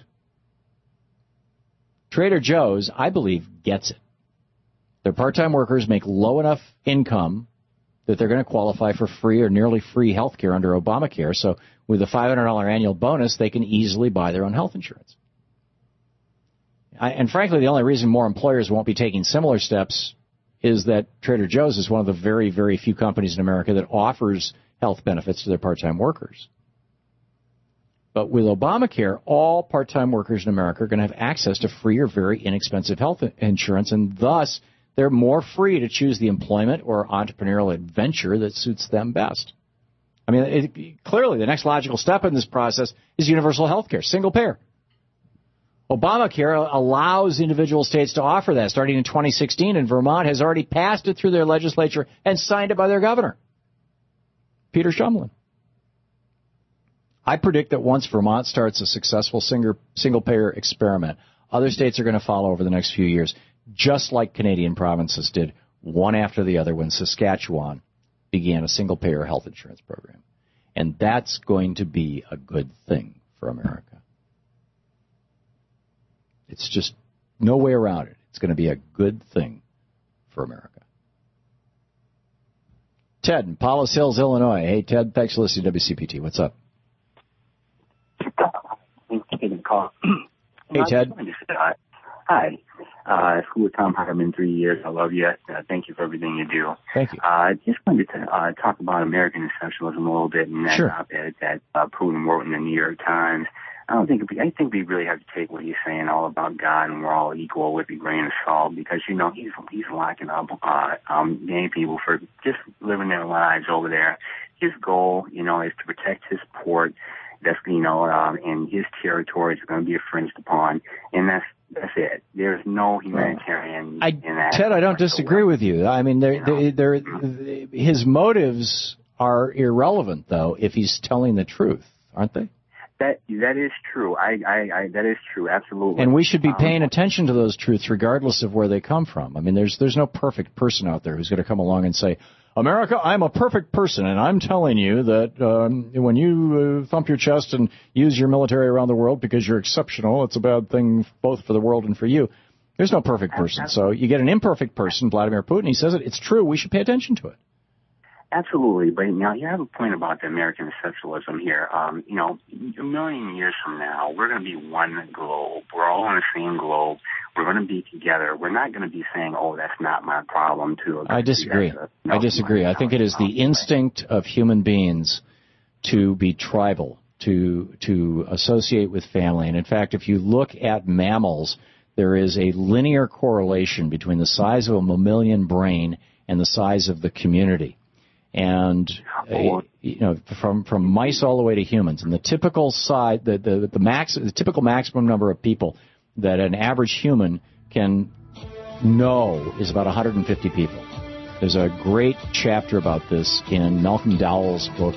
Trader Joe's, I believe, gets it. Their part-time workers make low enough income that they're going to qualify for free or nearly free health care under Obamacare. So with a $500 annual bonus, they can easily buy their own health insurance. And frankly, the only reason more employers won't be taking similar steps is that Trader Joe's is one of the very, very few companies in America that offers health benefits to their part-time workers. But with Obamacare, all part-time workers in America are going to have access to free or very inexpensive health insurance, and thus they're more free to choose the employment or entrepreneurial adventure that suits them best. I mean, clearly the next logical step in this process is universal health care, single payer. Obamacare allows individual states to offer that starting in 2016, and Vermont has already passed it through their legislature and signed it by their governor, Peter Shumlin. I predict that once Vermont starts a successful single-payer experiment, other states are going to follow over the next few years, just like Canadian provinces did, one after the other when Saskatchewan began a single-payer health insurance program. And that's going to be a good thing for America. It's just no way around it. It's going to be a good thing for America. Ted in Palos Hills, Illinois. Hey, Ted, thanks for listening to WCPT. What's up? Hey, Ted. Hi. School with Tom Hartman, 3 years. I love you. Thank you for everything you do. Thank you. I just wanted to talk about American exceptionalism a little bit and that op-ed that Putin wrote in the New York Times. I think we really have to take what he's saying all about God and we're all equal with a grain of salt because, he's locking up many people for just living their lives over there. His goal, is to protect his port. That's, and his territory is going to be infringed upon. And that's it. There's no humanitarian in that. Ted, I don't disagree with you. I mean, his motives are irrelevant, though, if he's telling the truth, aren't they? That is true. That is true. Absolutely. And we should be paying attention to those truths regardless of where they come from. I mean, there's no perfect person out there who's going to come along and say, America, I'm a perfect person, and I'm telling you that when you thump your chest and use your military around the world because you're exceptional, it's a bad thing both for the world and for you. There's no perfect person. So you get an imperfect person, Vladimir Putin. He says it's true. We should pay attention to it. Absolutely, but you have a point about the American exceptionalism here. A million years from now, we're going to be one globe. We're all on the same globe. We're going to be together. We're not going to be saying, "Oh, that's not my problem." I disagree. I think it is the instinct of human beings to be tribal, to associate with family. And in fact, if you look at mammals, there is a linear correlation between the size of a mammalian brain and the size of the community. And from mice all the way to humans, and the typical size, the typical maximum number of people that an average human can know is about 150 people. There's a great chapter about this in Malcolm Dowell's book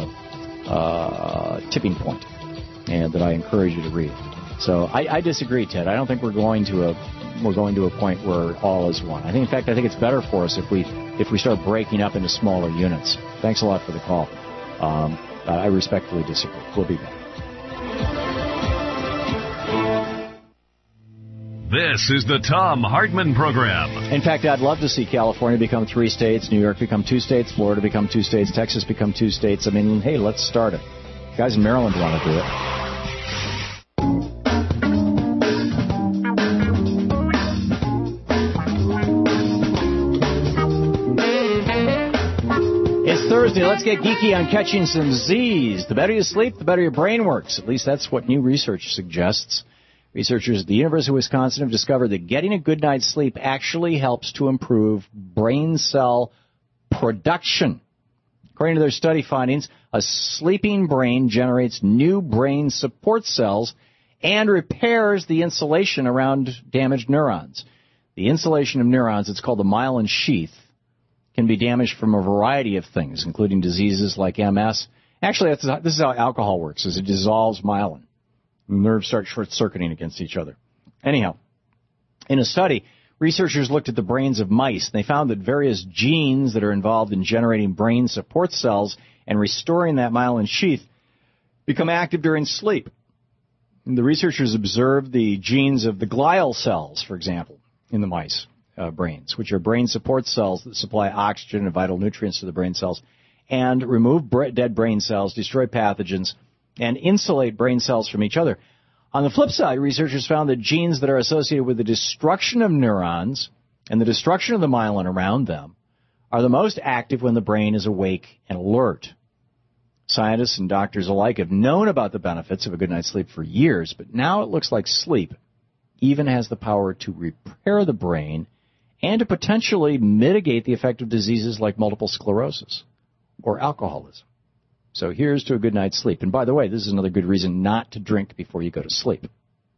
Tipping Point, and that I encourage you to read. So I disagree, Ted. I don't think we're going to a point where all is one. I think it's better for us if we start breaking up into smaller units. Thanks a lot for the call. I respectfully disagree. We'll be back. This is the Thom Hartmann Program. In fact, I'd love to see California become 3 states, New York become 2 states, Florida become 2 states, Texas become 2 states. I mean, hey, let's start it. Guys in Maryland want to do it. Thursday, let's get geeky on catching some Z's. The better you sleep, the better your brain works. At least that's what new research suggests. Researchers at the University of Wisconsin have discovered that getting a good night's sleep actually helps to improve brain cell production. According to their study findings, a sleeping brain generates new brain support cells and repairs the insulation around damaged neurons. The insulation of neurons, it's called the myelin sheath, can be damaged from a variety of things, including diseases like MS. Actually, this is how alcohol works, is it dissolves myelin. Nerves start short-circuiting against each other. Anyhow, in a study, researchers looked at the brains of mice, and they found that various genes that are involved in generating brain support cells and restoring that myelin sheath become active during sleep. And the researchers observed the genes of the glial cells, for example, in the mice. Brains, which are brain support cells that supply oxygen and vital nutrients to the brain cells, and remove dead brain cells, destroy pathogens, and insulate brain cells from each other. On the flip side, researchers found that genes that are associated with the destruction of neurons and the destruction of the myelin around them are the most active when the brain is awake and alert. Scientists and doctors alike have known about the benefits of a good night's sleep for years, but now it looks like sleep even has the power to repair the brain and to potentially mitigate the effect of diseases like multiple sclerosis or alcoholism. So here's to a good night's sleep. And by the way, this is another good reason not to drink before you go to sleep.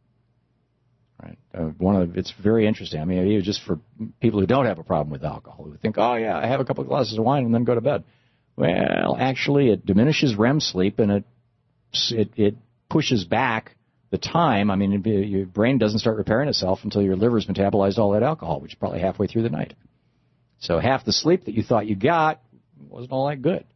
Right? It's very interesting. I mean, even just for people who don't have a problem with alcohol, who think, oh, yeah, I have a couple of glasses of wine and then go to bed. Well, actually, it diminishes REM sleep, and it pushes back the time. I mean, your brain doesn't start repairing itself until your liver's metabolized all that alcohol, which is probably halfway through the night. So half the sleep that you thought you got wasn't all that good.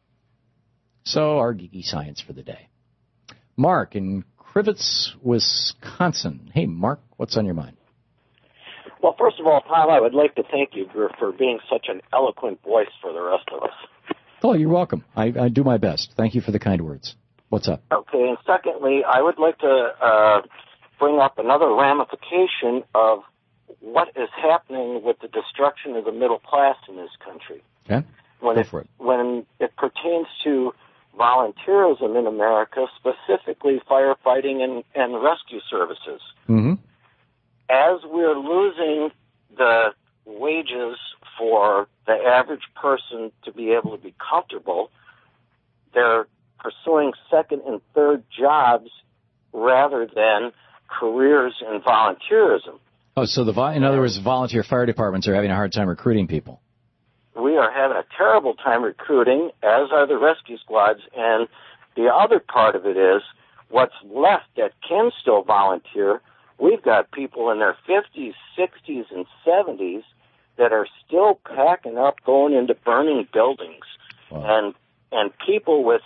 So our geeky science for the day. Mark in Crivitz, Wisconsin. Hey, Mark, what's on your mind? Well, first of all, Tom, I would like to thank you for being such an eloquent voice for the rest of us. Oh, you're welcome. I do my best. Thank you for the kind words. What's up? Okay, and secondly, I would like to bring up another ramification of what is happening with the destruction of the middle class in this country. Okay, when it pertains to volunteerism in America, specifically firefighting and rescue services. Mm-hmm. As we're losing the wages for the average person to be able to be comfortable, they're pursuing second and third jobs rather than careers in volunteerism. Oh, so in other words, volunteer fire departments are having a hard time recruiting people. We are having a terrible time recruiting, as are the rescue squads. And the other part of it is what's left that can still volunteer. We've got people in their 50s, 60s, and 70s that are still packing up, going into burning buildings. Wow. And people with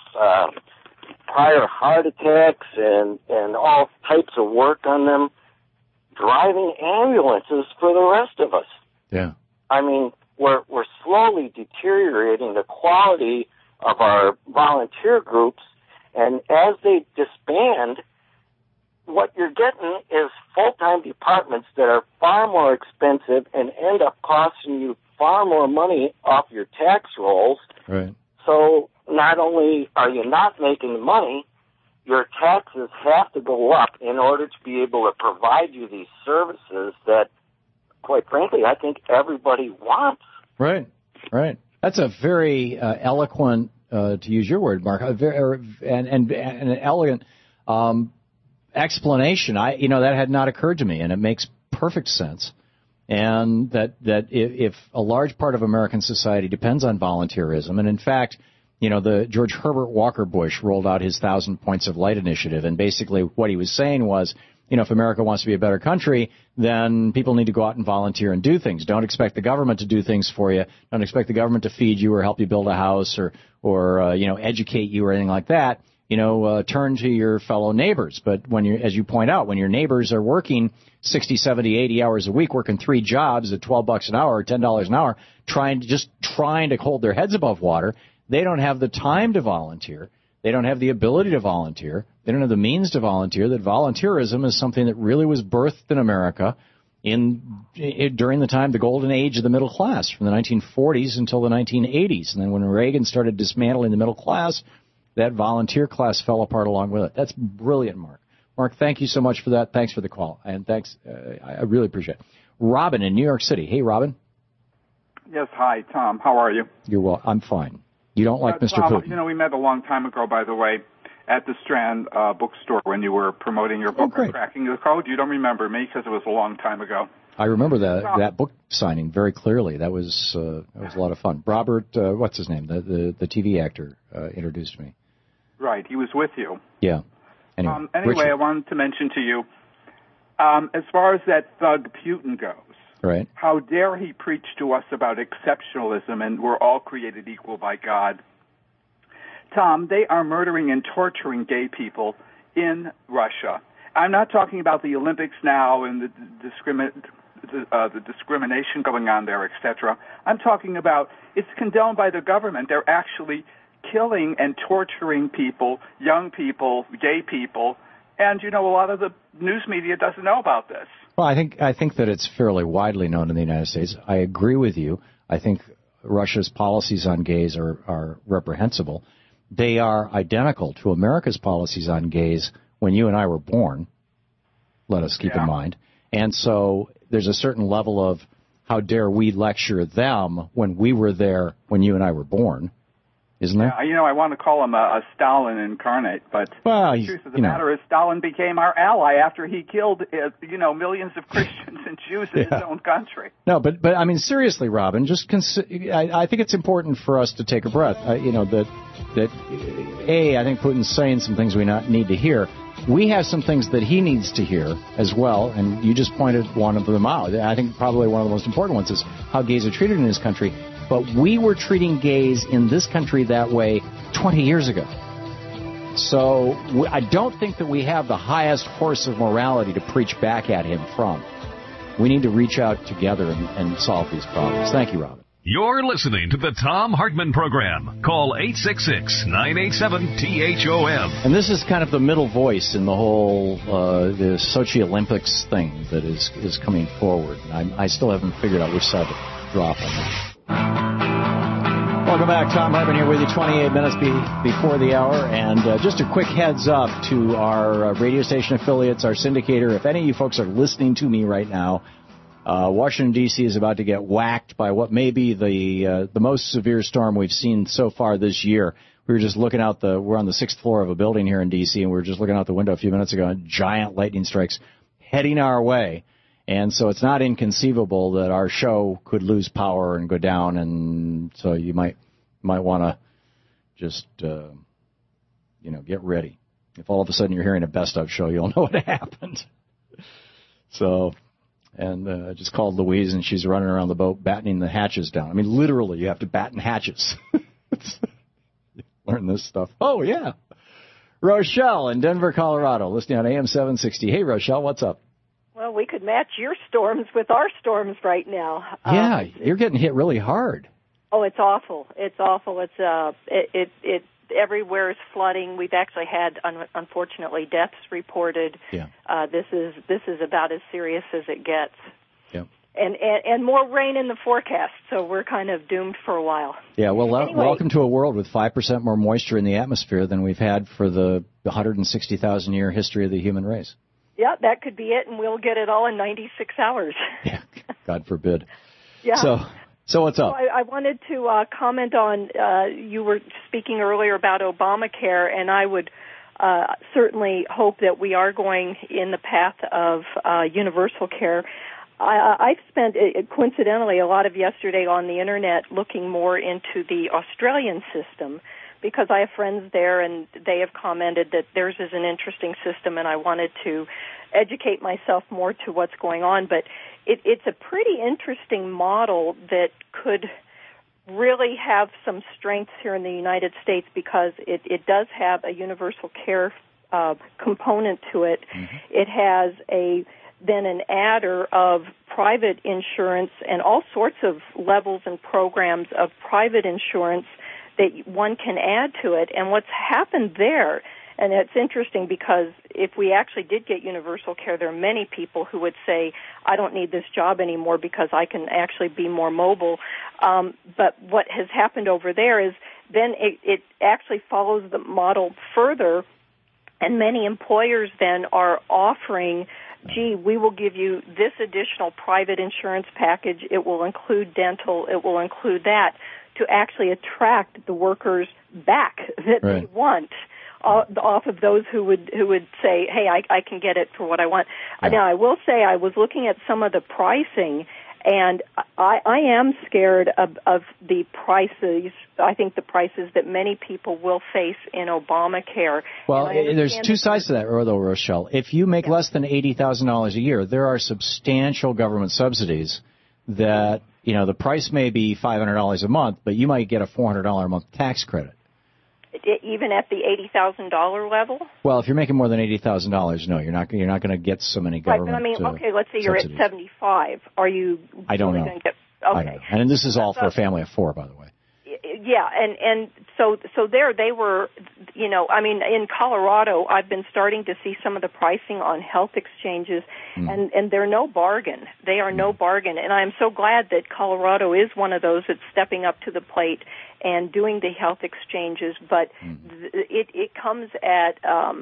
prior heart attacks and all types of work on them, driving ambulances for the rest of us. Yeah. I mean, we're slowly deteriorating the quality of our volunteer groups. And as they disband, what you're getting is full-time departments that are far more expensive and end up costing you far more money off your tax rolls. Right. So not only are you not making the money, your taxes have to go up in order to be able to provide you these services that, quite frankly, I think everybody wants. Right, right. That's a very eloquent, to use your word, Mark, and an elegant explanation. That had not occurred to me, and it makes perfect sense. And that if a large part of American society depends on volunteerism, and in fact, the George Herbert Walker Bush rolled out his 1,000 Points of Light initiative, and basically what he was saying was, if America wants to be a better country, then people need to go out and volunteer and do things. Don't expect the government to do things for you. Don't expect the government to feed you or help you build a house or educate you or anything like that. Turn to your fellow neighbors. But as you point out, when your neighbors are working 60, 70, 80 hours a week, working 3 jobs at $12 an hour or $10 an hour, trying to hold their heads above water, they don't have the time to volunteer. They don't have the ability to volunteer. They don't have the means to volunteer. That volunteerism is something that really was birthed in America during the time, the golden age of the middle class, from the 1940s until the 1980s. And then when Reagan started dismantling the middle class, that volunteer class fell apart along with it. That's brilliant, Mark. Mark, thank you so much for that. Thanks for the call. And thanks. I really appreciate it. Robin in New York City. Hey, Robin. Yes, hi, Tom. How are you? You're well. I'm fine. You don't like Mr. Tom, Putin. We met a long time ago, by the way, at the Strand bookstore when you were promoting your book, Cracking the Code. You don't remember me because it was a long time ago. I remember that book signing very clearly. That was a lot of fun. Robert, what's his name? The TV actor introduced me. Right, he was with you. Yeah. Anyway, I wanted to mention to you, as far as that thug Putin goes, right? How dare he preach to us about exceptionalism and we're all created equal by God? Tom, they are murdering and torturing gay people in Russia. I'm not talking about the Olympics now and the discrimination going on there, etc. I'm talking about it's condoned by the government. They're actually killing and torturing people, young people, gay people, and a lot of the news media doesn't know about this. Well, I think that it's fairly widely known in the United States. I agree with you. I think Russia's policies on gays are reprehensible. They are identical to America's policies on gays when you and I were born, let us keep in mind. And so there's a certain level of how dare we lecture them when we were there when you and I were born, isn't there? Yeah, I want to call him a Stalin incarnate, but the truth of the matter is Stalin became our ally after he killed, millions of Christians and Jews in his own country. No, but I mean, seriously, Robin, I think it's important for us to take a breath. I think Putin's saying some things we need to hear. We have some things that he needs to hear as well, and you just pointed one of them out. I think probably one of the most important ones is how gays are treated in this country. But we were treating gays in this country that way 20 years ago. So I don't think that we have the highest horse of morality to preach back at him from. We need to reach out together and solve these problems. Thank you, Robin. You're listening to the Thom Hartmann Program. Call 866-987-THOM. And this is kind of the middle voice in the whole the Sochi Olympics thing that is coming forward. I still haven't figured out which side to drop on that. Welcome back. Thom Hartmann here with you 28 minutes before the hour. And just a quick heads up to our radio station affiliates, our syndicator. If any of you folks are listening to me right now, Washington, D.C. is about to get whacked by what may be the most severe storm we've seen so far this year. We were just looking out we're on the 6th floor of a building here in D.C., and we were just looking out the window a few minutes ago, and giant lightning strikes heading our way. And so it's not inconceivable that our show could lose power and go down, and so you might want to just, get ready. If all of a sudden you're hearing a best-of show, you'll know what happened. So... And I just called Louise, and she's running around the boat battening the hatches down. I mean, literally, you have to batten hatches. Learn this stuff. Oh, yeah. Rochelle in Denver, Colorado, listening on AM 760. Hey, Rochelle, what's up? Well, we could match your storms with our storms right now. Yeah, you're getting hit really hard. Oh, it's awful. It's awful. It everywhere is flooding. We've actually had, unfortunately, deaths reported. Yeah. This is about as serious as it gets. Yep. And more rain in the forecast, so we're kind of doomed for a while. Yeah, well, anyway, welcome to a world with 5% more moisture in the atmosphere than we've had for the 160,000-year history of the human race. Yeah, that could be it, and we'll get it all in 96 hours. Yeah, God forbid. Yeah. So what's up? I wanted to comment on, you were speaking earlier about Obamacare, and I would certainly hope that we are going in the path of universal care. I've spent, coincidentally, a lot of yesterday on the Internet looking more into the Australian system because I have friends there and they have commented that theirs is an interesting system, and I wanted to educate myself more to what's going on. But it's a pretty interesting model that could really have some strengths here in the United States because it does have a universal care component to it. Mm-hmm. It has then an adder of private insurance and all sorts of levels and programs of private insurance that one can add to it. And what's happened there, and it's interesting because if we actually did get universal care, there are many people who would say, I don't need this job anymore because I can actually be more mobile. But what has happened over there is then it actually follows the model further, and many employers then are offering, gee, we will give you this additional private insurance package. It will include dental. It will include that to actually attract the workers back that right. they want off of those who would say, hey, I can get it for what I want. Yeah. Now, I will say I was looking at some of the pricing, and I am scared of the prices. I think the prices that many people will face in Obamacare. Well, there's two sides to that, though, Rochelle. If you make less than $80,000 a year, there are substantial government subsidies that, the price may be $500 a month, but you might get a $400 a month tax credit. Even at the $80,000 level? Well, if you're making more than $80,000, no, you're not going to get so many government Right, but okay, let's say you're subsidies. at 75. Are you? I don't know. Going to get, I don't know. And this is all for a family of four, by the way. Yeah, and so there they were, in Colorado, I've been starting to see some of the pricing on health exchanges, and they're no bargain. They are no bargain, and I'm so glad that Colorado is one of those that's stepping up to the plate and doing the health exchanges, but it comes at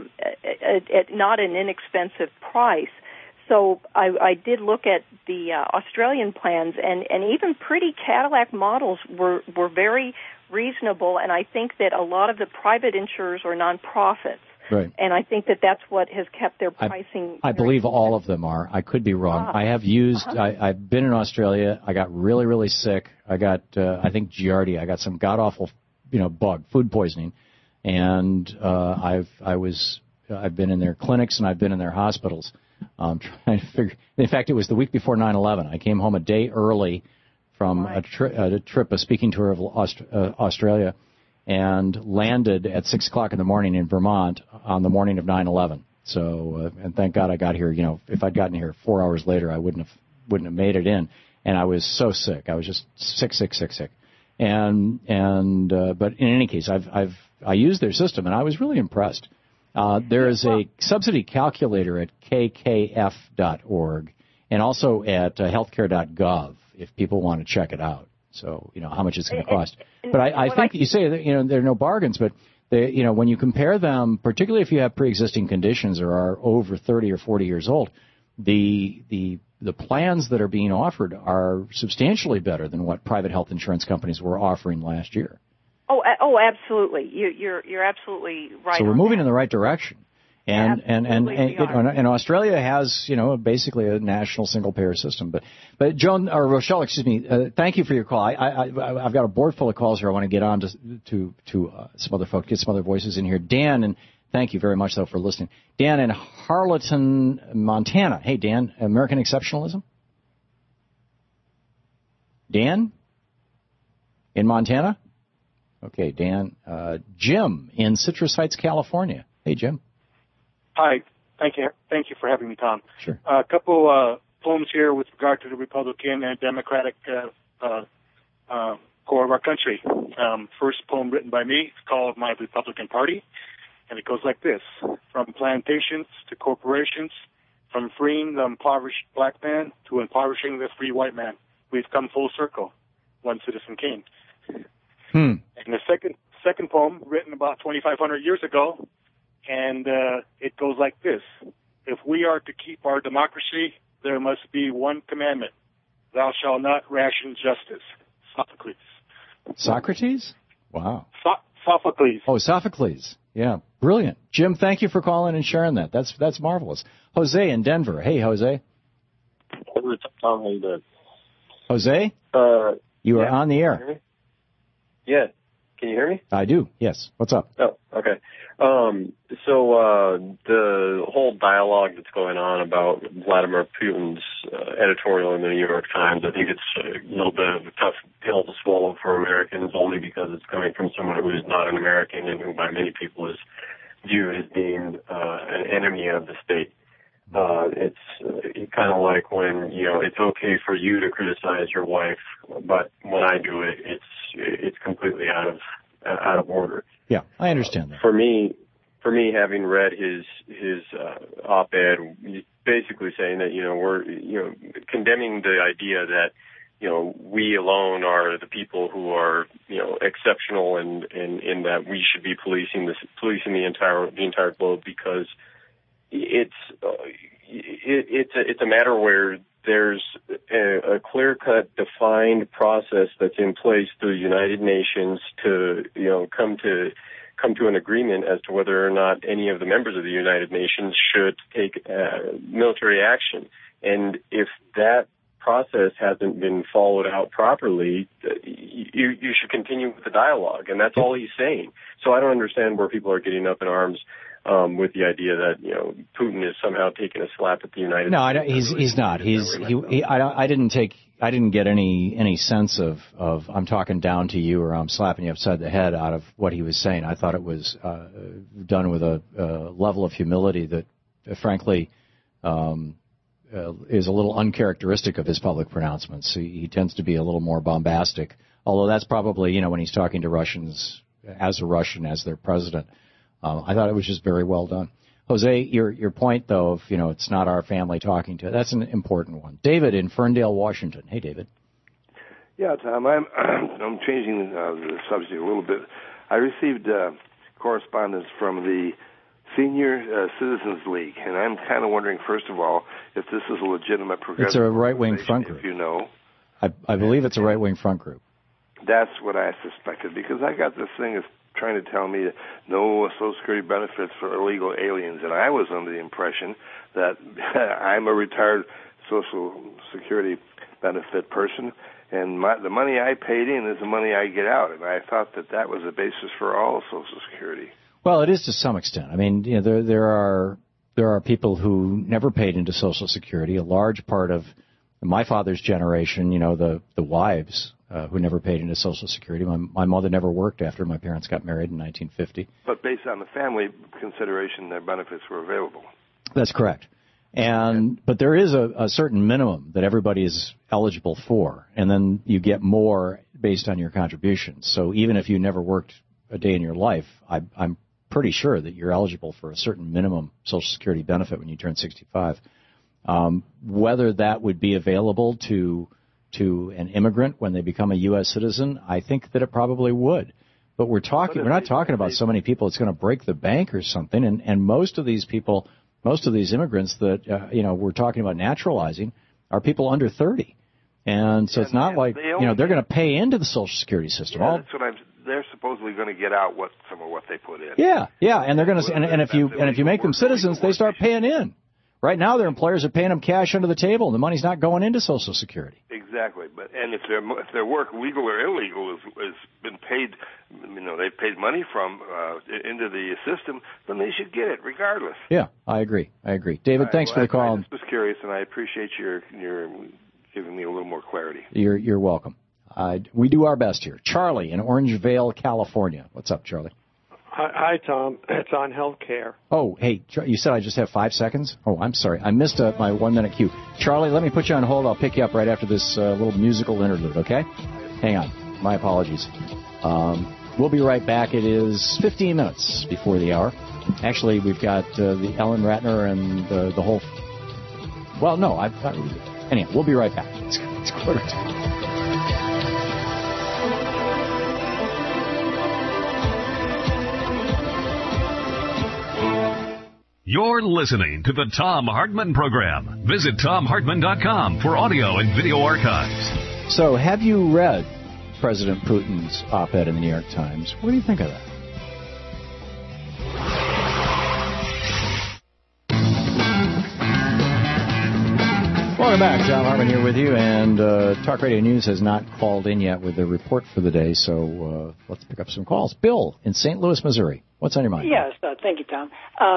not an inexpensive price. So I did look at the Australian plans, and even pretty Cadillac models were very reasonable, and I think that a lot of the private insurers are nonprofits. Right. And I think that that's what has kept their pricing. I believe all of them are. I could be wrong. I have used, I've been in Australia. I got really, really sick. I got, I think Giardia. I got some god-awful, bug, food poisoning. And I've been in their clinics and I've been in their hospitals. Trying to figure. In fact, it was the week before 9/11. I came home a day early from a trip, a speaking tour of Australia, and landed at 6 o'clock in the morning in Vermont on the morning of 9/11. So, and thank God I got here. If I'd gotten here 4 hours later, I wouldn't have made it in. And I was so sick. I was just sick. And but in any case, I used their system, and I was really impressed. There is a subsidy calculator at kkf.org and also at healthcare.gov if people want to check it out. So, how much it's going to cost. But I think you say that, there are no bargains, but when you compare them, particularly if you have pre-existing conditions or are over 30 or 40 years old, the plans that are being offered are substantially better than what private health insurance companies were offering last year. Oh, absolutely. You're absolutely right. So we're moving in the right direction. And Australia has, basically a national single payer system. But Joan or Rochelle, excuse me, thank you for your call. I've got a board full of calls here. I want to get on to some other folks, get some other voices in here. Dan, and thank you very much though for listening. Dan in Harleton, Montana. Hey Dan, American Exceptionalism. Dan in Montana. Okay, Dan. Jim in Citrus Heights, California. Hey, Jim. Hi. Thank you for having me, Tom. Sure. A couple poems here with regard to the Republican and Democratic core of our country. First poem written by me. It's called My Republican Party. And it goes like this. From plantations to corporations, from freeing the impoverished black man to impoverishing the free white man, we've come full circle. One citizen king. And the second poem, written about 2,500 years ago, and it goes like this. If we are to keep our democracy, there must be one commandment. Thou shalt not ration justice. Sophocles. Socrates? Wow. Sophocles. Oh, Sophocles. Yeah, brilliant. Jim, thank you for calling and sharing that. That's marvelous. Jose in Denver. Hey, Jose. Tom, how you doing? Jose? You are on the air. Yeah. Can you hear me? I do, yes. What's up? Oh, okay. So the whole dialogue that's going on about Vladimir Putin's editorial in the New York Times, I think it's a little bit of a tough pill to swallow for Americans, only because it's coming from someone who is not an American and who by many people is viewed as being an enemy of the state. It's kind of like when, it's okay for you to criticize your wife, but when I do it, it's completely out of order. Yeah, I understand that. For me, having read his op-ed, he's basically saying that, we're, condemning the idea that, we alone are the people who are, exceptional and that we should be policing the entire globe, because it's a matter where there's a clear-cut, defined process that's in place through the United Nations to, come to an agreement as to whether or not any of the members of the United Nations should take military action. And if that process hasn't been followed out properly, you should continue with the dialogue, and that's all he's saying. So I don't understand where people are getting up in arms with the idea that Putin is somehow taking a slap at the United States. No, he's not. I didn't get any sense of I'm talking down to you or I'm slapping you upside the head out of what he was saying. I thought it was done with a level of humility that, frankly, is a little uncharacteristic of his public pronouncements. He tends to be a little more bombastic, although that's probably when he's talking to Russians as a Russian, as their president. I thought it was just very well done. Jose, your point, though, of, it's not our family talking to, that's an important one. David in Ferndale, Washington. Hey, David. Yeah, Tom, I'm changing the subject a little bit. I received correspondence from the Senior Citizens League, and I'm kind of wondering, first of all, if this is a legitimate progressive. It's a right-wing front group. If you know. I believe it's a right-wing front group. That's what I suspected, because I got this thing that's trying to tell me no Social Security benefits for illegal aliens, and I was under the impression that I'm a retired Social Security benefit person, and the money I paid in is the money I get out, and I thought that was the basis for all Social Security. Well, it is to some extent. I mean, there are people who never paid into Social Security. A large part of my father's generation, the wives who never paid into Social Security. My mother never worked after my parents got married in 1950. But based on the family consideration, their benefits were available. That's correct. But there is a certain minimum that everybody is eligible for, and then you get more based on your contributions. So even if you never worked a day in your life, I'm pretty sure that you're eligible for a certain minimum Social Security benefit when you turn 65. Whether that would be available to an immigrant when they become a U.S. citizen, I think that it probably would. But we're not talking about so many people it's going to break the bank or something. And most of these people, most of these immigrants that we're talking about naturalizing are people under 30. And so it's not like they're going to pay into the Social Security system. Yeah, that's what they're supposedly going to get out some of what they put in. Yeah, and they're going to and if you make them citizens, they start paying in. Right now, their employers are paying them cash under the table, and the money's not going into Social Security. Exactly, and if their work, legal or illegal, has been paid, they've paid money from into the system, then they should get it regardless. Yeah, I agree. David, thanks for the call. I just was curious, and I appreciate your giving me a little more clarity. You're welcome. We do our best here. Charlie in Orangevale, California. What's up, Charlie? Hi, Tom. It's on healthcare. Oh, hey, you said I just have 5 seconds? Oh, I'm sorry. I missed my 1 minute cue. Charlie, let me put you on hold. I'll pick you up right after this little musical interlude, okay? Hang on. My apologies. We'll be right back. It is 15 minutes before the hour. Actually, we've got the Ellen Ratner and the whole... Well, no. Anyway, we'll be right back. It's quarter to... You're listening to the Thom Hartmann Program. Visit ThomHartmann.com for audio and video archives. So, have you read President Putin's op-ed in the New York Times? What do you think of that? Welcome back. Thom Hartmann here with you, and Talk Radio News has not called in yet with a report for the day, so let's pick up some calls. Bill in St. Louis, Missouri. What's on your mind? Yes, thank you, Tom.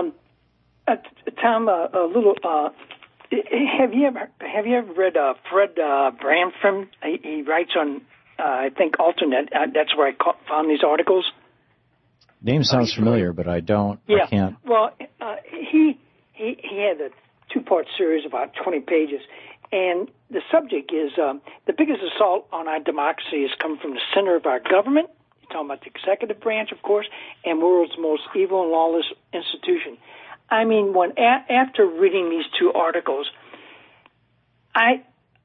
Tom, a little. Have you ever read Fred Bramford? He writes on, I think, Alternate. That's where I found these articles. Name sounds familiar, but I don't. Yeah. I can't. Well, he had a 2-part series, about 20 pages, and the subject is the biggest assault on our democracy has come from the center of our government. You're talking about the executive branch, of course, and world's most evil and lawless institution. I mean, after reading these 2 articles, I'm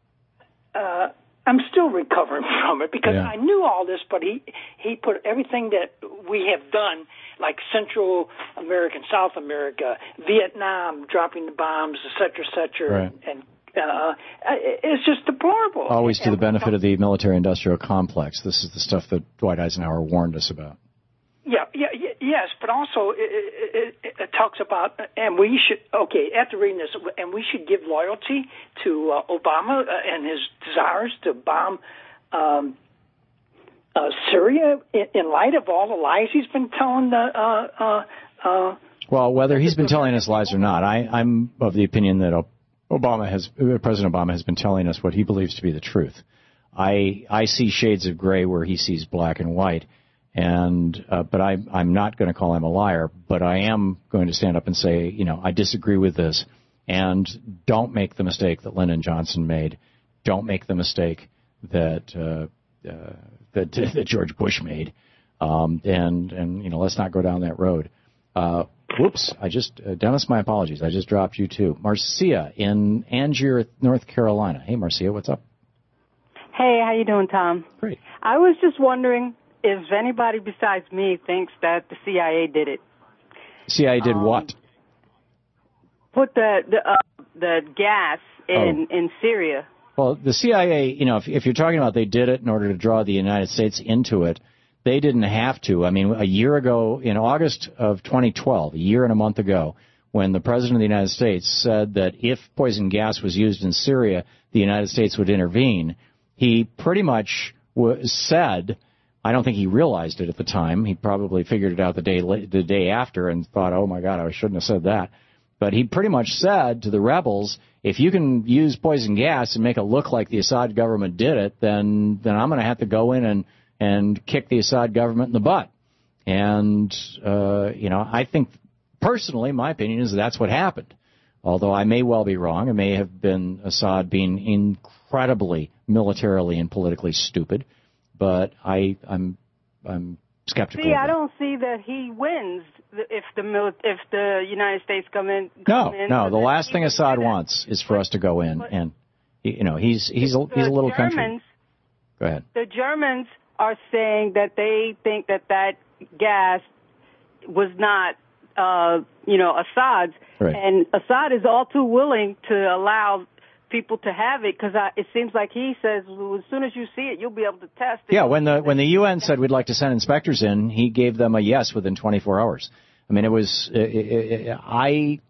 still recovering from it because I knew all this, but he put everything that we have done, like Central America, South America, Vietnam, dropping the bombs, et cetera, right. and it's just deplorable. Always to the benefit of the military-industrial complex. This is the stuff that Dwight Eisenhower warned us about. Yes, but also it talks about, and we should, after reading this, and we should give loyalty to Obama and his desires to bomb Syria in light of all the lies he's been telling Well, whether he's been telling us lies or not, I'm of the opinion that President Obama has been telling us what he believes to be the truth. I see shades of gray where he sees black and white. But I'm not going to call him a liar, but I am going to stand up and say, I disagree with this, and don't make the mistake that Lyndon Johnson made. Don't make the mistake that George Bush made. Let's not go down that road. Whoops! Dennis, my apologies. I just dropped you too. Marcia in Angier, North Carolina. Hey, Marcia, what's up? Hey, how you doing, Tom? Great. I was just wondering if anybody besides me thinks that the CIA did it. CIA did what? Put the gas in Syria. Well, the CIA, if you're talking about they did it in order to draw the United States into it, they didn't have to. I mean, a year ago, in August of 2012, a year and a month ago, when the President of the United States said that if poison gas was used in Syria, the United States would intervene, he pretty much said... I don't think he realized it at the time. He probably figured it out the day after and thought, oh, my God, I shouldn't have said that. But he pretty much said to the rebels, if you can use poison gas and make it look like the Assad government did it, then I'm going to have to go in and kick the Assad government in the butt. And, I think, personally, my opinion is that's what happened. Although I may well be wrong. It may have been Assad being incredibly militarily and politically stupid. But I'm skeptical. See, I don't see that he wins if the United States come in. No. The last thing Assad wants is for us to go in, and he's a little country. Go ahead. The Germans are saying that they think that gas was not, Assad's, right. And Assad is all too willing to allow people to have it because it seems like he says as soon as you see it, you'll be able to test it. Yeah, when the UN said we'd like to send inspectors in, he gave them a yes within 24 hours. I mean, it was I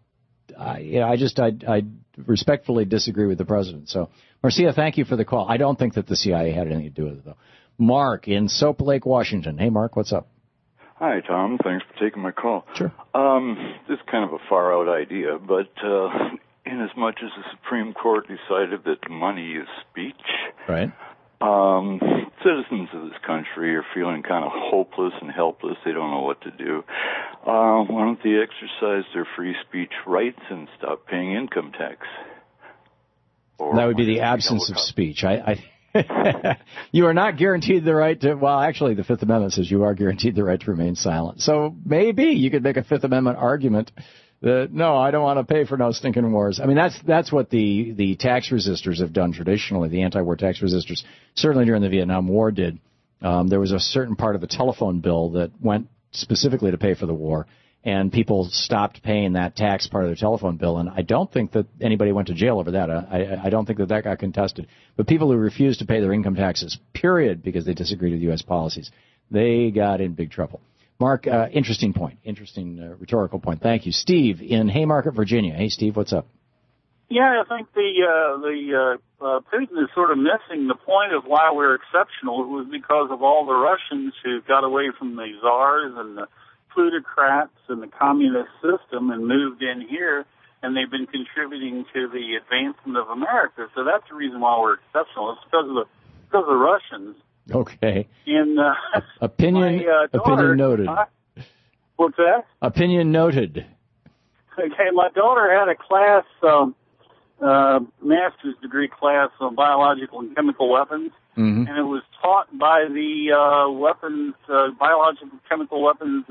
respectfully disagree with the president. So, Marcia, thank you for the call. I don't think that the CIA had anything to do with it, though. Mark in Soap Lake, Washington. Hey, Mark, what's up? Hi, Tom. Thanks for taking my call. Sure. This is kind of a far-out idea, but inasmuch as the Supreme Court decided that money is speech, right? Citizens of this country are feeling kind of hopeless and helpless. They don't know what to do. Why don't they exercise their free speech rights and stop paying income tax? That would be the absence of speech. You are not guaranteed the right to, well, actually, the Fifth Amendment says you are guaranteed the right to remain silent. So maybe you could make a Fifth Amendment argument that, no, I don't want to pay for no stinking wars. I mean, that's what the tax resistors have done traditionally, the anti-war tax resistors, certainly during the Vietnam War did. There was a certain part of the telephone bill that went specifically to pay for the war, and people stopped paying that tax part of their telephone bill, and I don't think that anybody went to jail over that. I don't think that got contested. But people who refused to pay their income taxes, period, because they disagreed with U.S. policies, they got in big trouble. Mark, interesting point, rhetorical point. Thank you. Steve in Haymarket, Virginia. Hey, Steve, what's up? Yeah, I think the Putin is sort of missing the point of why we're exceptional. It was because of all the Russians who got away from the czars and the plutocrats and the communist system and moved in here, and they've been contributing to the advancement of America. So that's the reason why we're exceptional. It's because of the Russians. Okay. And opinion noted. What's that? Opinion noted. Okay, my daughter had a class, master's degree class on biological and chemical weapons, and it was taught by the biological chemical weapons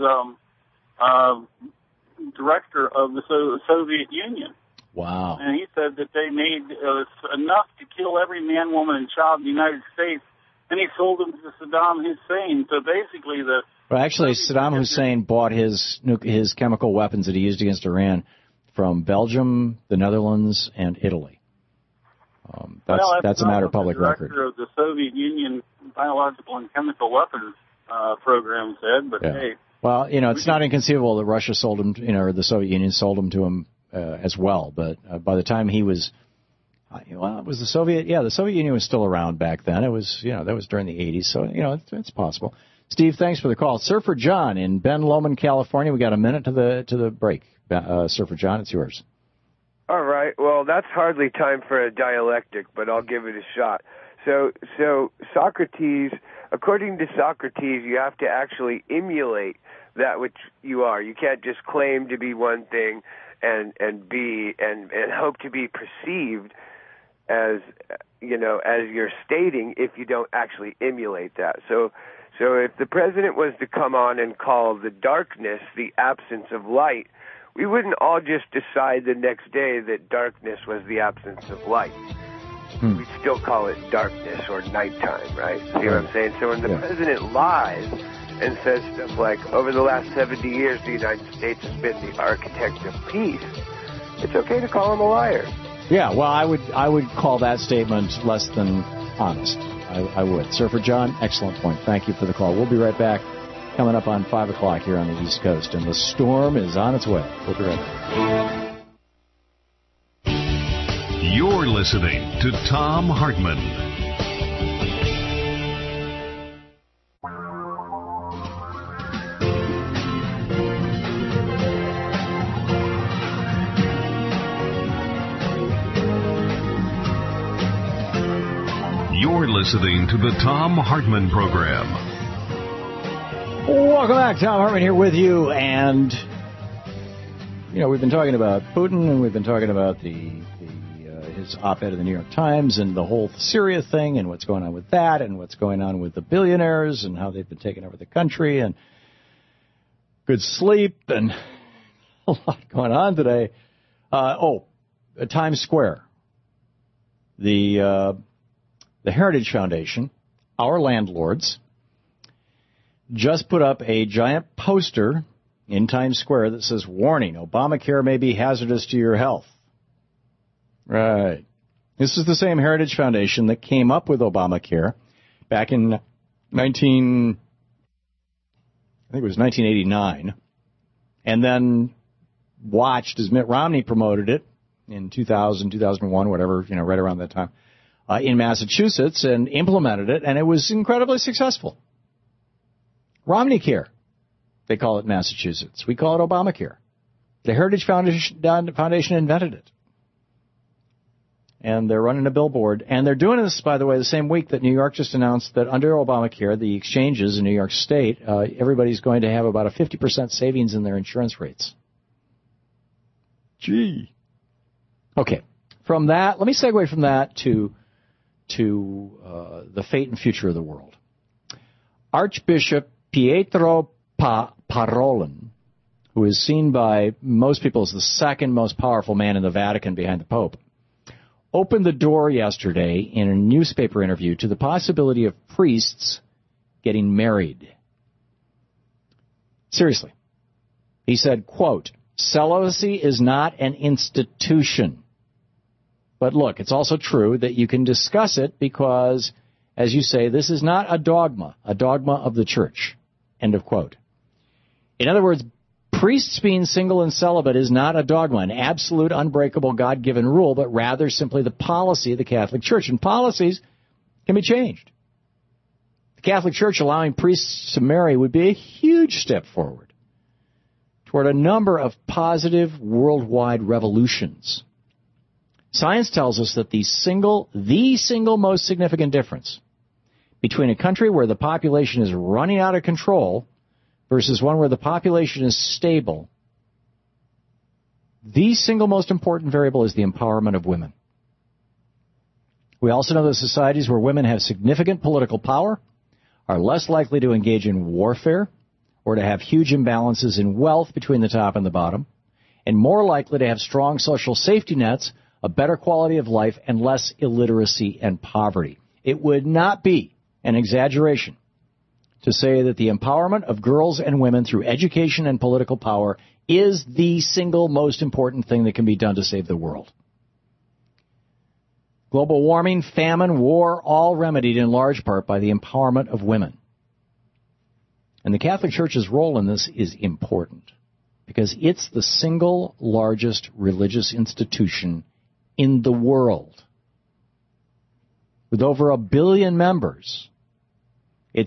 director of the Soviet Union. Wow. And he said that they made enough to kill every man, woman, and child in the United States, and he sold them to Saddam Hussein. So basically Saddam Hussein bought his chemical weapons that he used against Iran from Belgium, the Netherlands, and Italy. That's a matter of public record. The director of the Soviet Union biological and chemical weapons program said, but hey. Well, it's not inconceivable that Russia sold them, or the Soviet Union sold them to him as well. But by the time he was, it was the Soviet Union was still around back then. It was, that was during the 80s, so, it's possible. Steve, thanks for the call. Surfer John in Ben Lomond, California. We got a minute to the break. Surfer John, it's yours. All right. Well, that's hardly time for a dialectic, but I'll give it a shot. So Socrates, according to Socrates, you have to actually emulate that which you are. You can't just claim to be one thing and hope to be perceived as you're stating if you don't actually emulate that. So if the president was to come on and call the darkness the absence of light, we wouldn't all just decide the next day that darkness was the absence of light. We'd still call it darkness or nighttime, right? See what I'm saying? So when the president lies and says stuff like, over the last 70 years, the United States has been the architect of peace, it's okay to call him a liar. Yeah, well, I would call that statement less than honest. I would. Surfer John, excellent point. Thank you for the call. We'll be right back. Coming up on 5 o'clock here on the East Coast, and the storm is on its way. We'll be right back. You're listening to Thom Hartmann. You're listening to the Thom Hartmann Program. Welcome back. Thom Hartmann here with you. And, we've been talking about Putin, and we've been talking about his op-ed in the New York Times and the whole Syria thing and what's going on with that and what's going on with the billionaires and how they've been taking over the country and good sleep and a lot going on today. Times Square. The Heritage Foundation, our landlords, just put up a giant poster in Times Square that says, warning, Obamacare may be hazardous to your health. Right. This is the same Heritage Foundation that came up with Obamacare back in 1989, and then watched as Mitt Romney promoted it in 2000, 2001, whatever, right around that time, in Massachusetts, and implemented it, and it was incredibly successful. Romney Care, they call it in Massachusetts. We call it Obamacare. The Heritage Foundation invented it. And they're running a billboard. And they're doing this, by the way, the same week that New York just announced that under Obamacare, the exchanges in New York State, everybody's going to have about a 50% savings in their insurance rates. Gee. Okay. From that, let me segue from that to to the fate and future of the world. Archbishop Pietro Parolin, who is seen by most people as the second most powerful man in the Vatican behind the Pope, opened the door yesterday in a newspaper interview to the possibility of priests getting married. Seriously. He said, quote, "Celibacy is not an institution. But look, it's also true that you can discuss it because, as you say, this is not a dogma of the church." End of quote. In other words, priests being single and celibate is not a dogma, an absolute, unbreakable, God-given rule, but rather simply the policy of the Catholic Church. And policies can be changed. The Catholic Church allowing priests to marry would be a huge step forward toward a number of positive worldwide revolutions. Science tells us that the single most significant difference between a country where the population is running out of control versus one where the population is stable, the single most important variable is the empowerment of women. We also know that societies where women have significant political power are less likely to engage in warfare or to have huge imbalances in wealth between the top and the bottom, and more likely to have strong social safety nets, a better quality of life, and less illiteracy and poverty. It would not be an exaggeration to say that the empowerment of girls and women through education and political power is the single most important thing that can be done to save the world. Global warming, famine, war, all remedied in large part by the empowerment of women. And the Catholic Church's role in this is important because it's the single largest religious institution in the world. With over 1 billion members, the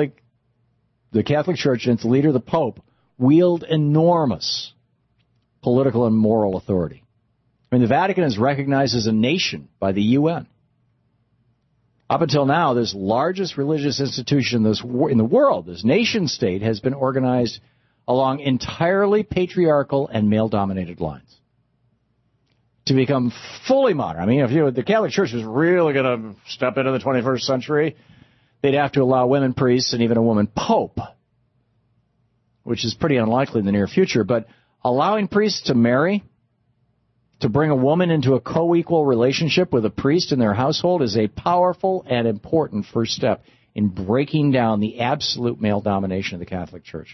Catholic Church and its leader, the Pope, wield enormous political and moral authority. I mean, the Vatican is recognized as a nation by the UN. Up until now, this largest religious institution in the world, this nation-state, has been organized along entirely patriarchal and male-dominated lines. To become fully modern, I mean, if the Catholic Church was really going to step into the 21st century, they'd have to allow women priests and even a woman pope, which is pretty unlikely in the near future. But allowing priests to marry, to bring a woman into a co-equal relationship with a priest in their household is a powerful and important first step in breaking down the absolute male domination of the Catholic Church.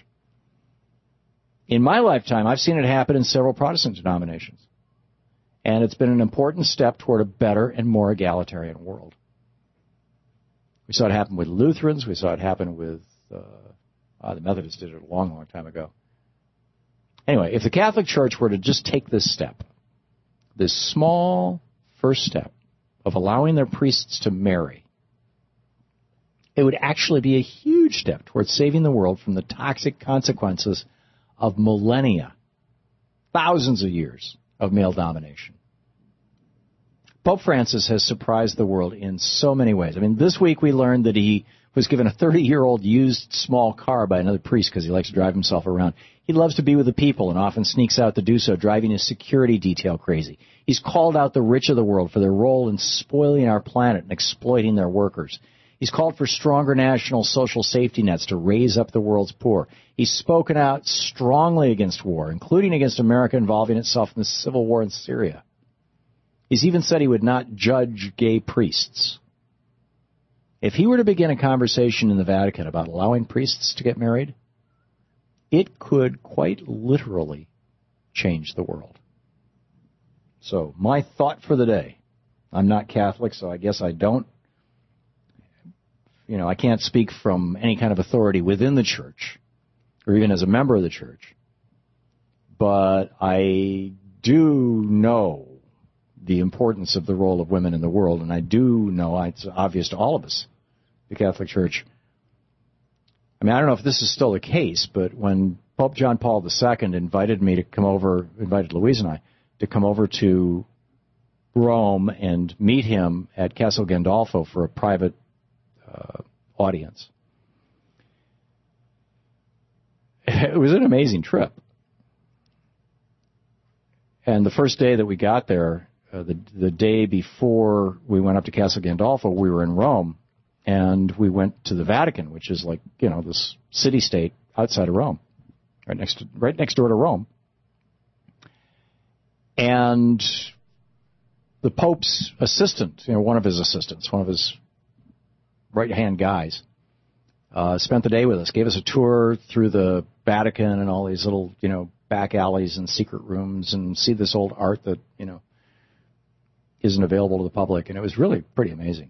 In my lifetime, I've seen it happen in several Protestant denominations. And it's been an important step toward a better and more egalitarian world. We saw it happen with Lutherans. We saw it happen with the Methodists did it a long, long time ago. Anyway, if the Catholic Church were to just take this step, this small first step of allowing their priests to marry, it would actually be a huge step towards saving the world from the toxic consequences of millennia, thousands of years of male domination. Pope Francis has surprised the world in so many ways. I mean, this week we learned that he was given a 30-year-old used small car by another priest because he likes to drive himself around. He loves to be with the people and often sneaks out to do so, driving his security detail crazy. He's called out the rich of the world for their role in spoiling our planet and exploiting their workers. He's called for stronger national social safety nets to raise up the world's poor. He's spoken out strongly against war, including against America involving itself in the civil war in Syria. He's even said he would not judge gay priests. If he were to begin a conversation in the Vatican about allowing priests to get married, it could quite literally change the world. So, my thought for the day. I'm not Catholic, so I guess I don't, I can't speak from any kind of authority within the church, or even as a member of the church. But I do know the importance of the role of women in the world, and I do know it's obvious to all of us, the Catholic Church. I mean, I don't know if this is still the case, but when Pope John Paul II invited Louise and I to come over to Rome and meet him at Castel Gandolfo for a private audience, it was an amazing trip. And the first day that we got there, the day before we went up to Castel Gandolfo, we were in Rome, and we went to the Vatican, which is like, this city-state outside of Rome, right next door to Rome. And the Pope's assistant, one of his assistants, one of his right-hand guys, spent the day with us, gave us a tour through the Vatican and all these little, back alleys and secret rooms, and see this old art that, isn't available to the public. And it was really pretty amazing.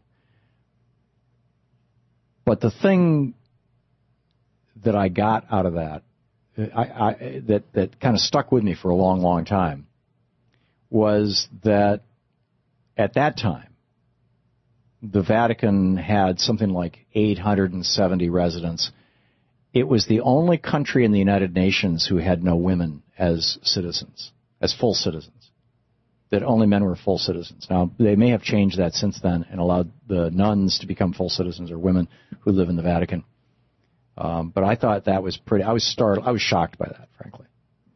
But the thing that I got out of that, that kind of stuck with me for a long, long time, was that at that time, the Vatican had something like 870 residents. It was the only country in the United Nations who had no women as citizens, as full citizens, that only men were full citizens. Now, they may have changed that since then and allowed the nuns to become full citizens, or women who live in the Vatican. But I thought that was pretty, I was shocked by that, frankly.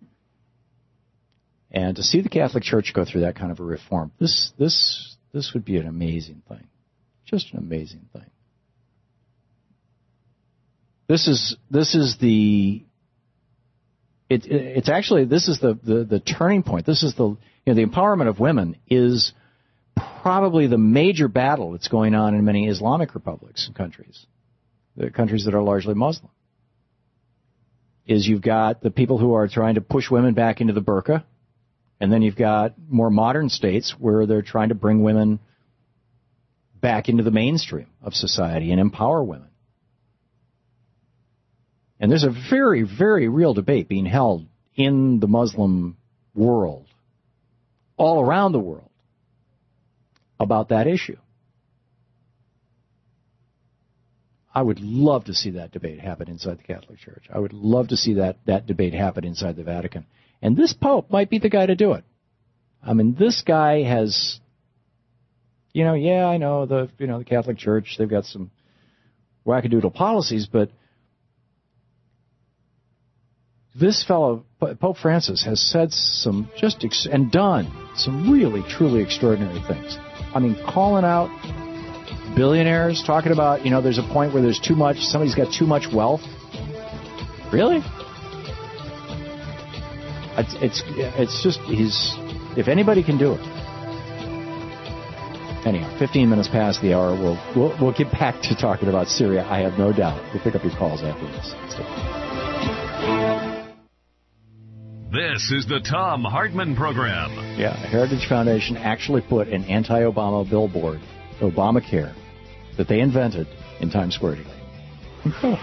And to see the Catholic Church go through that kind of a reform, this would be an amazing thing. Just an amazing thing. This is the turning point. This is the empowerment of women is probably the major battle that's going on in many Islamic republics and countries, the countries that are largely Muslim. Is you've got the people who are trying to push women back into the burqa, and then you've got more modern states where they're trying to bring women back into the mainstream of society and empower women. And there's a very, very real debate being held in the Muslim world, all around the world, about that issue. I would love to see that debate happen inside the Catholic Church. I would love to see that debate happen inside the Vatican. And this Pope might be the guy to do it. I mean, this guy has, I know the Catholic Church, they've got some wackadoodle policies, but this fellow, Pope Francis, has said some and done some really, truly extraordinary things. I mean, calling out billionaires, talking about, there's a point where there's too much, somebody's got too much wealth. Really? It's just, if anybody can do it. Anyhow, 15 minutes past the hour, we'll get back to talking about Syria, I have no doubt. We'll pick up your calls after this. This is the Thom Hartmann Program. Yeah, Heritage Foundation actually put an anti-Obama billboard, Obamacare, that they invented in Times Square today. Incredible.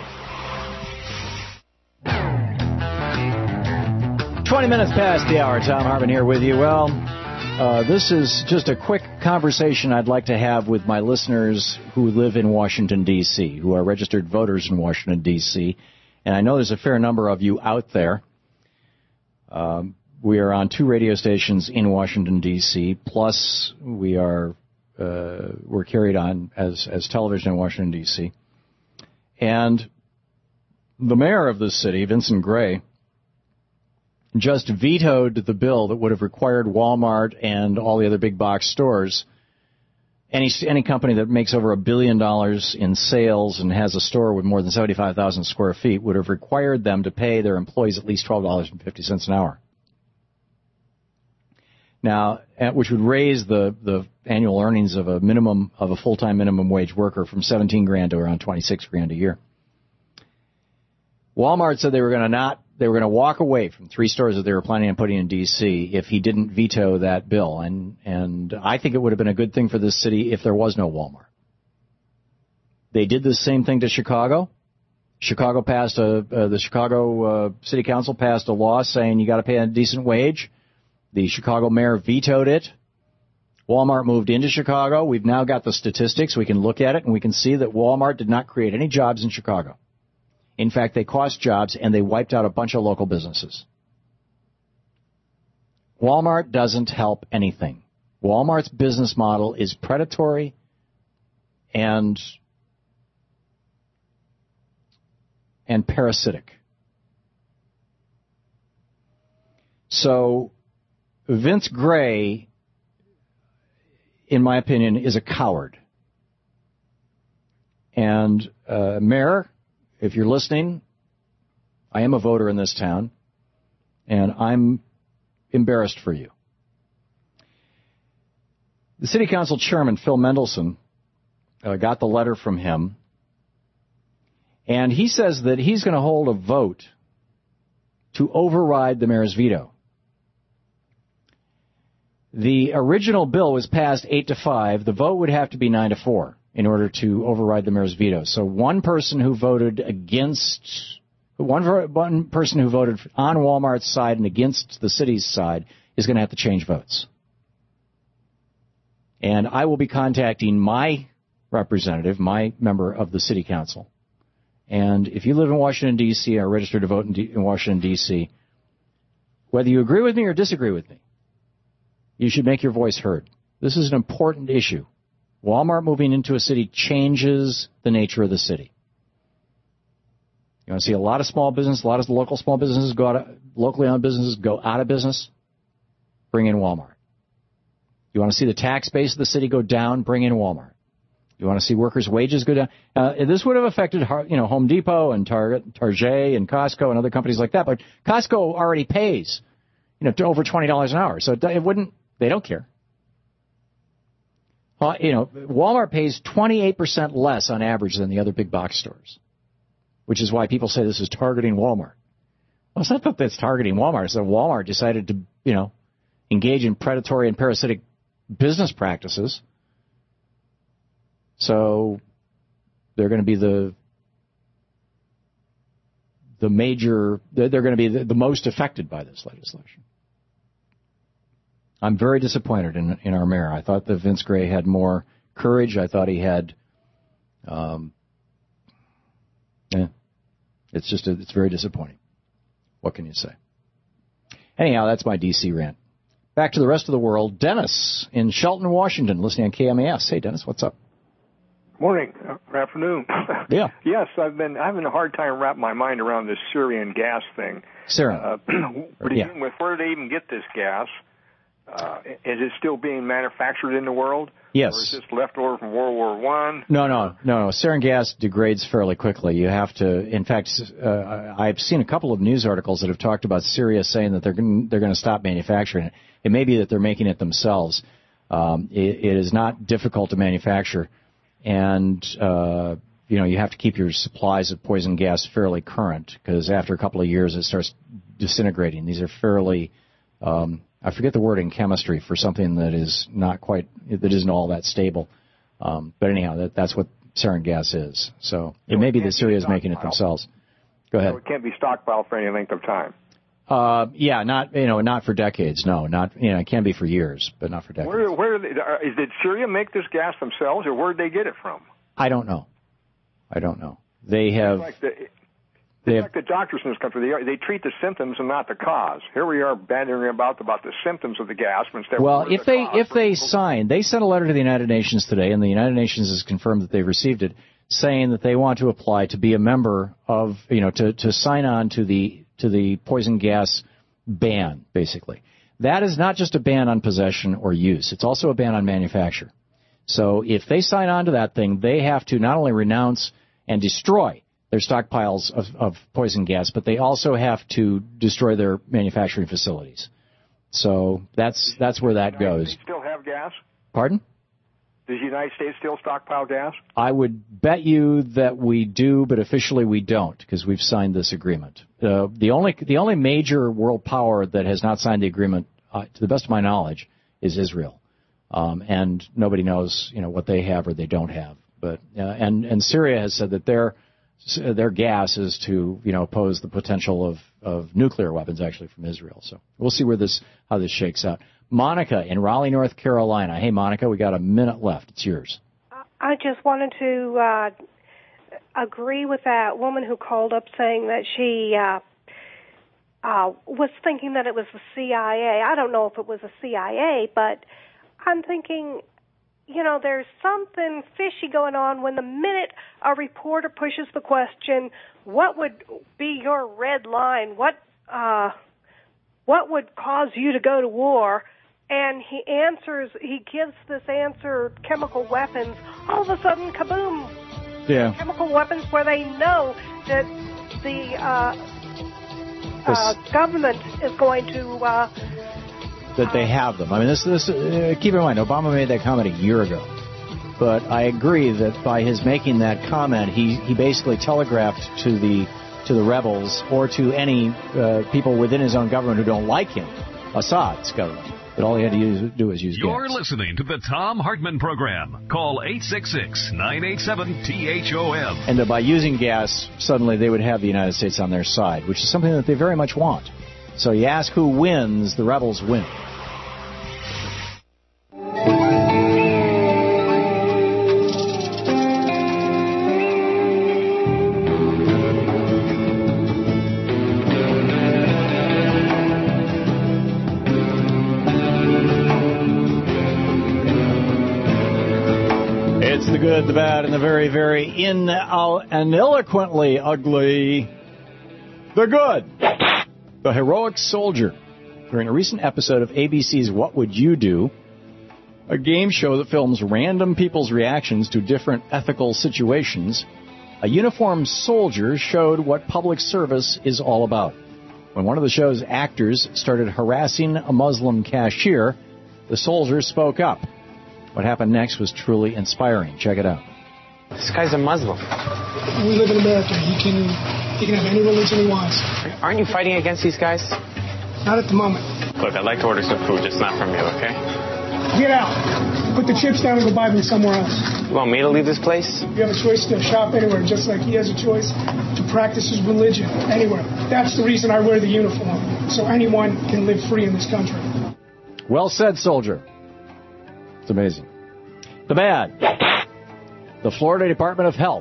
20 minutes past the hour. Thom Hartmann here with you. Well, this is just a quick conversation I'd like to have with my listeners who live in Washington, D.C., who are registered voters in Washington, D.C., and I know there's a fair number of you out there. We are on 2 radio stations in Washington, D.C., plus we're carried on as television in Washington, D.C. And the mayor of this city, Vincent Gray, just vetoed the bill that would have required Walmart and all the other big box stores, any company that makes over $1 billion in sales and has a store with more than 75,000 square feet would have required them to pay their employees at least $12.50 an hour. Now, which would raise the annual earnings of a full-time minimum wage worker from $17,000 to around $26,000 a year. Walmart said they were going to walk away from 3 stores that they were planning on putting in D.C. if he didn't veto that bill. And I think it would have been a good thing for this city if there was no Walmart. They did the same thing to Chicago. The Chicago City Council passed a law saying you got to pay a decent wage. The Chicago mayor vetoed it. Walmart moved into Chicago. We've now got the statistics. We can look at it, and we can see that Walmart did not create any jobs in Chicago. In fact, they cost jobs, and they wiped out a bunch of local businesses. Walmart doesn't help anything. Walmart's business model is predatory and parasitic. So Vince Gray in my opinion, is a coward. And, Mayor, if you're listening, I am a voter in this town, and I'm embarrassed for you. The City Council Chairman, Phil Mendelson, got the letter from him, and he says that he's going to hold a vote to override the mayor's veto. The original bill was passed 8-5. The vote would have to be 9-4 in order to override the mayor's veto. So one person who voted one person who voted on Walmart's side and against the city's side is going to have to change votes. And I will be contacting my representative, my member of the city council. And if you live in Washington, D.C., or registered to vote in Washington, D.C., whether you agree with me or disagree with me, you should make your voice heard. This is an important issue. Walmart moving into a city changes the nature of the city. You want to see a lot of small business, a lot of local small businesses go out, locally owned businesses go out of business, bring in Walmart. You want to see the tax base of the city go down, bring in Walmart. You want to see workers' wages go down. This would have affected, Home Depot and Target, and Costco and other companies like that. But Costco already pays, to over $20 an hour, so it wouldn't. They don't care. Walmart pays 28% less on average than the other big box stores, which is why people say this is targeting Walmart. Well, it's not that it's targeting Walmart. It's that Walmart decided to, engage in predatory and parasitic business practices. So they're going to be the major, they're going to be the most affected by this legislation. I'm very disappointed in our mayor. I thought that Vince Gray had more courage. I thought he had, it's very disappointing. What can you say? Anyhow, that's my D.C. rant. Back to the rest of the world. Dennis in Shelton, Washington, listening on KMAS. Hey, Dennis, what's up? Morning, afternoon. Yeah. Yes, I've been having a hard time wrapping my mind around this Syrian gas thing. Syrian. To begin with, where do they even get this gas? Is it still being manufactured in the world? Yes. Or is this leftover from World War I? No. Sarin gas degrades fairly quickly. You have to. In fact, I've seen a couple of news articles that have talked about Syria saying that they're going to stop manufacturing it. It may be that they're making it themselves. It is not difficult to manufacture, and you have to keep your supplies of poison gas fairly current because after a couple of years it starts disintegrating. These are fairly I forget the word in chemistry for something that is that isn't all that stable. But anyhow, that's what sarin gas is. So it may be that Syria is making it themselves. Go ahead. So it can't be stockpiled for any length of time. Not for decades. No, it can be for years, but not for decades. Did Syria make this gas themselves, or where did they get it from? I don't know. They have. Like the doctors in this country, they treat the symptoms and not the cause. Here we are bantering about the symptoms of the gas. Well, if they sent a letter to the United Nations today, and the United Nations has confirmed that they've received it, saying that they want to apply to be a member of, to sign on to the poison gas ban, basically. That is not just a ban on possession or use. It's also a ban on manufacture. So if they sign on to that thing, they have to not only renounce and destroy their stockpiles of poison gas, but they also have to destroy their manufacturing facilities. So that's where that goes. Does the United States still have gas? Pardon? Does the United States still stockpile gas? I would bet you that we do, but officially we don't, because we've signed this agreement. The only major world power that has not signed the agreement, to the best of my knowledge, is Israel, and nobody knows what they have or they don't have. But and Syria has said that their gas is to oppose the potential of nuclear weapons actually from Israel. So we'll see how this shakes out. Monica in Raleigh, North Carolina. Hey, Monica, we got a minute left. It's yours. I just wanted to agree with that woman who called up saying that she was thinking that it was the CIA. I don't know if it was the CIA, but I'm thinking, there's something fishy going on when the minute a reporter pushes the question, what would be your red line? What would cause you to go to war? and he gives this answer, chemical weapons, all of a sudden, kaboom! Yeah. Chemical weapons where they know that the government is going to... that they have them. I mean, this. Keep in mind, Obama made that comment a year ago. But I agree that by his making that comment, he basically telegraphed to the rebels or to any people within his own government who don't like him, Assad's government, that all he had to do was use gas. You're listening to the Thom Hartmann Program. Call 866-987-THOM. And that by using gas, suddenly they would have the United States on their side, which is something that they very much want. So you ask who wins, the rebels win. It's the good, the bad, and the very, very and eloquently ugly. The good. The heroic soldier. During a recent episode of ABC's What Would You Do, a game show that films random people's reactions to different ethical situations, a uniformed soldier showed what public service is all about. When one of the show's actors started harassing a Muslim cashier, the soldier spoke up. What happened next was truly inspiring. Check it out. This guy's a Muslim. We live in America. He can have any religion he wants. Aren't you fighting against these guys? Not at the moment. Look, I'd like to order some food, just not from you, okay? Get out. Put the chips down and go buy them somewhere else. You want me to leave this place? You have a choice to shop anywhere, just like he has a choice to practice his religion anywhere. That's the reason I wear the uniform, so anyone can live free in this country. Well said, soldier. It's amazing. The bad. The Florida Department of Health.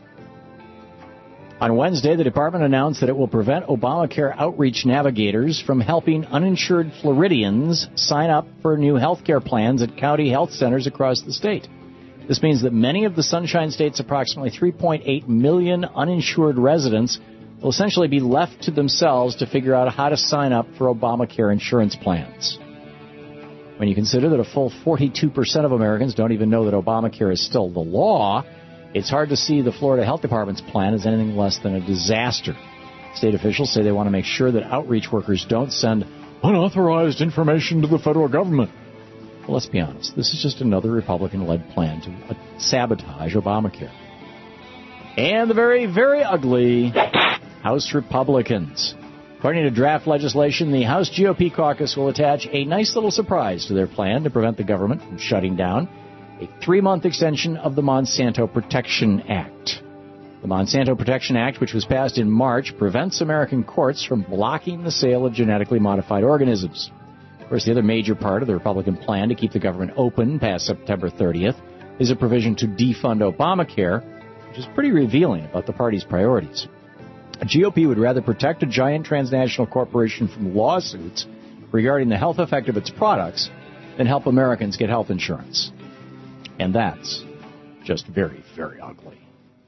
On Wednesday, the department announced that it will prevent Obamacare outreach navigators from helping uninsured Floridians sign up for new health care plans at county health centers across the state. This means that many of the Sunshine State's approximately 3.8 million uninsured residents will essentially be left to themselves to figure out how to sign up for Obamacare insurance plans. When you consider that a full 42% of Americans don't even know that Obamacare is still the law, it's hard to see the Florida Health Department's plan as anything less than a disaster. State officials say they want to make sure that outreach workers don't send unauthorized information to the federal government. Well, let's be honest. This is just another Republican-led plan to sabotage Obamacare. And the very, very ugly House Republicans. According to draft legislation, the House GOP caucus will attach a nice little surprise to their plan to prevent the government from shutting down a 3-month extension of the Monsanto Protection Act. The Monsanto Protection Act, which was passed in March, prevents American courts from blocking the sale of genetically modified organisms. Of course, the other major part of the Republican plan to keep the government open past September 30th is a provision to defund Obamacare, which is pretty revealing about the party's priorities. The GOP would rather protect a giant transnational corporation from lawsuits regarding the health effect of its products than help Americans get health insurance. And that's just very, very ugly.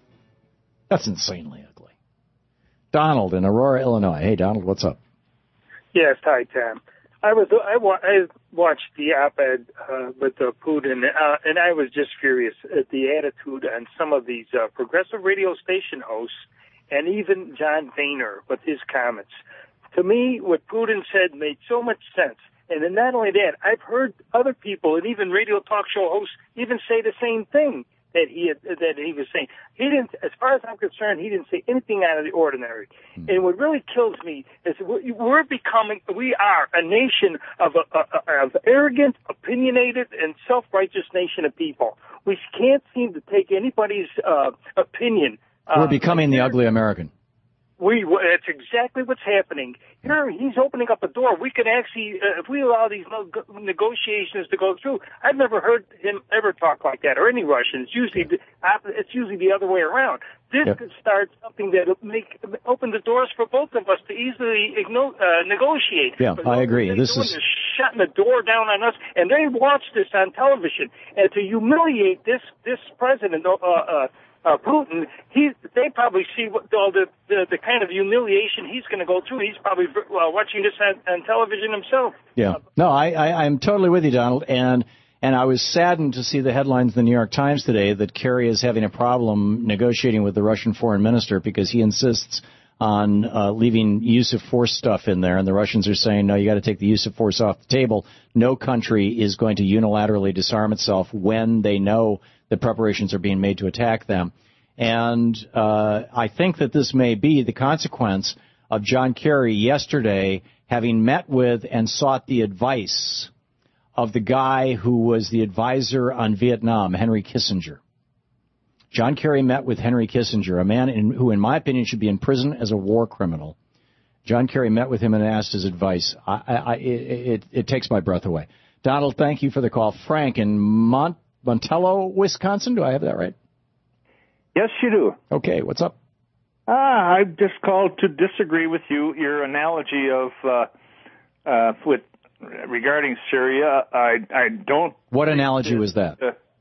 That's insanely ugly. Donald in Aurora, Illinois. Hey, Donald, what's up? Yes, hi, Tom. I watched the op-ed with Putin, and I was just furious at the attitude on some of these progressive radio station hosts, and even John Boehner with his comments. To me, what Putin said made so much sense. And then not only that, I've heard other people and even radio talk show hosts even say the same thing that he was saying. He didn't, as far as I'm concerned, he didn't say anything out of the ordinary. And what really kills me is we are a nation of arrogant, opinionated, and self-righteous nation of people. We can't seem to take anybody's opinion. We're becoming the ugly American. That's exactly what's happening. Here, he's opening up a door. We could actually, if we allow these negotiations to go through, I've never heard him ever talk like that, or any Russian. It's usually the other way around. This could start something that will open the doors for both of us to easily negotiate. Yeah, I agree. This is shutting the door down on us, and they watch this on television. And to humiliate this president, Putin, they probably see all the kind of humiliation he's going to go through. He's probably watching this on television himself. Yeah. No, I'm totally with you, Donald. And I was saddened to see the headlines in the New York Times today that Kerry is having a problem negotiating with the Russian foreign minister because he insists on leaving use of force stuff in there. And the Russians are saying, no, you got to take the use of force off the table. No country is going to unilaterally disarm itself when they know that preparations are being made to attack them. And I think that this may be the consequence of John Kerry yesterday having met with and sought the advice of the guy who was the advisor on Vietnam, Henry Kissinger. John Kerry met with Henry Kissinger, a man who, in my opinion, should be in prison as a war criminal. John Kerry met with him and asked his advice. It takes my breath away. Donald, thank you for the call. Frank in Montello, Wisconsin. Do I have that right? Yes, you do. Okay, what's up? I just called to disagree with you. Your analogy of regarding Syria, I don't. What analogy was that?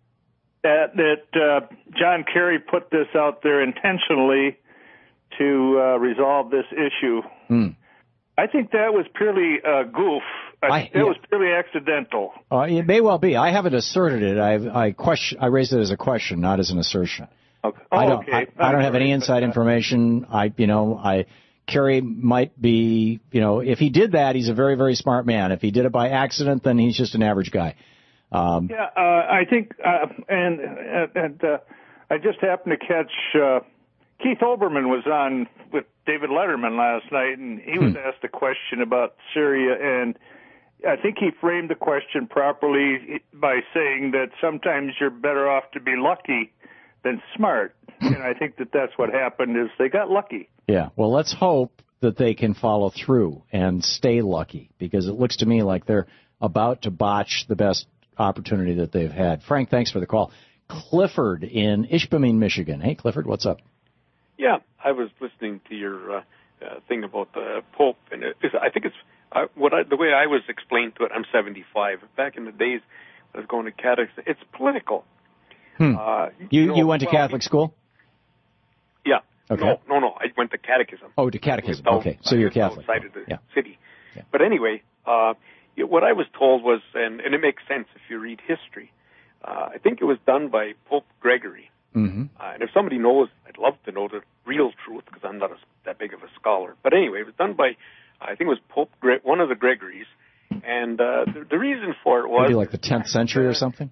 That John Kerry put this out there intentionally to resolve this issue. I think that was purely a goof. It was purely accidental. It may well be. I haven't asserted it. I raised it as a question, not as an assertion. Okay. I don't have any inside information. Kerry might be, if he did that, he's a very, very smart man. If he did it by accident, then he's just an average guy. I think, and I just happened to catch Keith Olbermann was on with David Letterman last night, and he was asked a question about Syria, and I think he framed the question properly by saying that sometimes you're better off to be lucky than smart, and I think that that's what happened is they got lucky. Yeah, well, let's hope that they can follow through and stay lucky, because it looks to me like they're about to botch the best opportunity that they've had. Frank, thanks for the call. Clifford in Ishpeming, Michigan. Hey, Clifford, what's up? Yeah, I was listening to your thing about the Pope, and I think it's the way I was explained to it. I'm 75. Back in the days, I was going to catechism. It's political. You went to Catholic school? Yeah. Okay. No. I went to catechism. Oh, to catechism. Okay, so you're Catholic. Outside of the city. Yeah. But anyway, what I was told was, and it makes sense if you read history, I think it was done by Pope Gregory. Mm-hmm. And if somebody knows, I'd love to know the real truth because I'm not that big of a scholar. But anyway, it was done by, I think it was one of the Gregories. And the reason for it was... Maybe like the 10th century or something?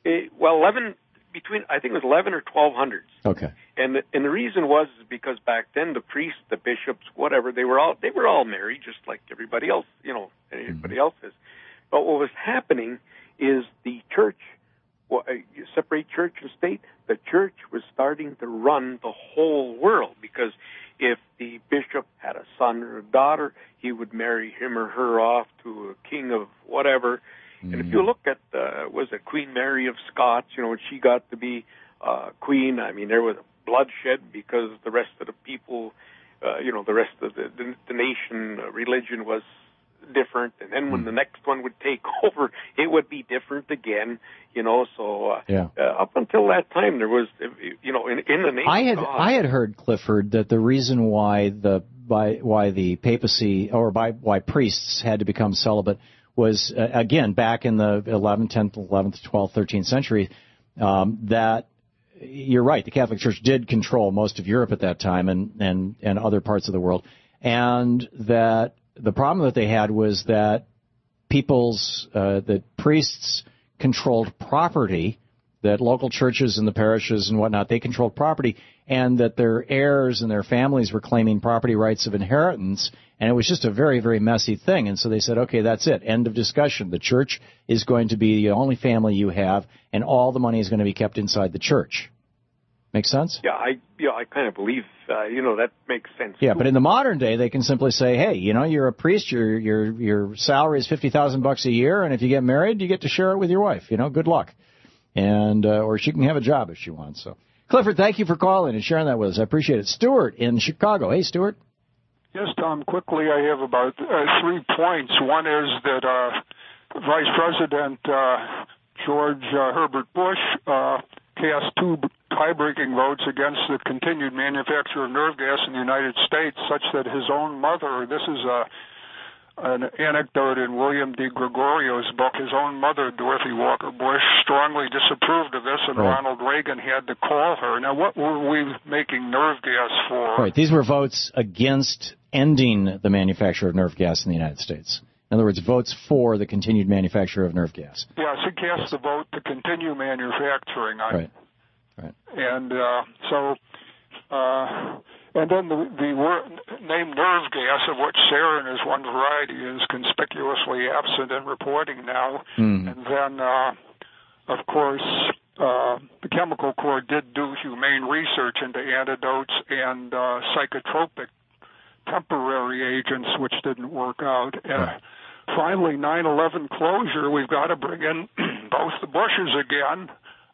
I think it was 11 or 1200s. Okay. And the reason was because back then the priests, the bishops, whatever, they were all married just like everybody else, everybody else is. But what was happening is the church, you separate church and state, the church was starting to run the whole world because if the bishop had a son or a daughter, he would marry him or her off to a king of whatever. And if you look at, was it Queen Mary of Scots, when she got to be queen, I mean, there was bloodshed because the rest of the people, the rest of the nation religion was different. And then when the next one would take over, it would be different again, so up until that time, there was, in the name I had heard, Clifford, that the reason why the papacy, or why priests had to become celibate was, again, back in the 11th, 12th, 13th century, that you're right, the Catholic Church did control most of Europe at that time and other parts of the world, and that the problem that they had was that that priests controlled property, that local churches and the parishes and whatnot, they controlled property, and that their heirs and their families were claiming property rights of inheritance, and it was just a very, very messy thing. And so they said, okay, that's it, end of discussion. The church is going to be the only family you have, and all the money is going to be kept inside the church. Make sense? Yeah, I kind of believe, that makes sense. Yeah, but in the modern day, they can simply say, hey, you're a priest, your salary is $50,000 a year, and if you get married, you get to share it with your wife. Good luck. And or she can have a job if she wants. So, Clifford, thank you for calling and sharing that with us. I appreciate it. Stuart in Chicago. Hey, Stuart. Yes, Tom. Quickly, I have about 3 points. One is that Vice President George Herbert Bush cast 2 tie-breaking votes against the continued manufacture of nerve gas in the United States, such that his own mother, this is an anecdote in William D. Gregorio's book, his own mother, Dorothy Walker Bush, strongly disapproved of this, and Ronald Reagan had to call her. Now, what were we making nerve gas for? Right. These were votes against ending the manufacture of nerve gas in the United States. In other words, votes for the continued manufacture of nerve gas. Yes, he cast the vote to continue manufacturing. Right. And and then the name nerve gas, of which sarin is one variety, is conspicuously absent in reporting now. And then, of course, the Chemical Corps did do humane research into antidotes and psychotropic temporary agents, which didn't work out. Finally, 9/11 closure, we've got to bring in both the Bushes again.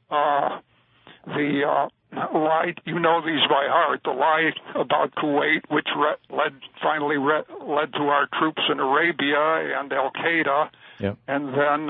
The lie, you know these by heart, the lie about Kuwait, which finally led to our troops in Arabia and Al-Qaeda. Yep. And then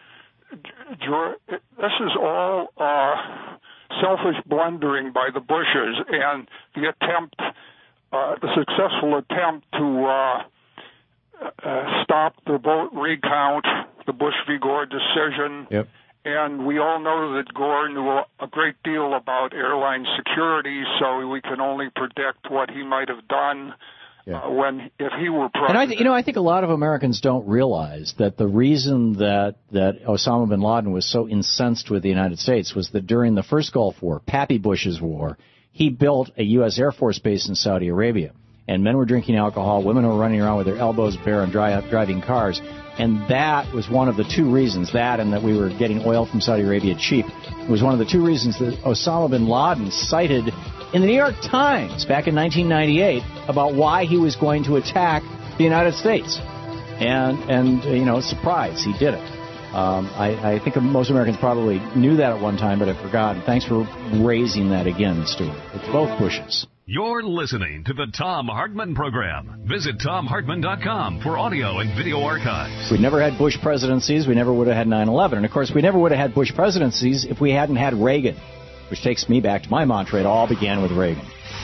this is all selfish blundering by the Bushes, and the successful attempt to stop the vote recount, the Bush v. Gore decision. Yep. And we all know that Gore knew a great deal about airline security, so we can only predict what he might have done if he were president. And I think a lot of Americans don't realize that the reason that Osama bin Laden was so incensed with the United States was that during the first Gulf War, Pappy Bush's war, he built a U.S. Air Force base in Saudi Arabia. And men were drinking alcohol, women were running around with their elbows bare and driving cars. And that was one of the two reasons, that and that we were getting oil from Saudi Arabia cheap, was one of the two reasons that Osama bin Laden cited in the New York Times back in 1998 about why he was going to attack the United States. And surprise, he did it. I think most Americans probably knew that at one time, but have forgotten. Thanks for raising that again, Stuart. It's both Bushes. You're listening to the Thom Hartmann Program. Visit ThomHartmann.com for audio and video archives. If we'd never had Bush presidencies, we never would have had 9/11. And, of course, we never would have had Bush presidencies if we hadn't had Reagan, which takes me back to my mantra. It all began with Reagan.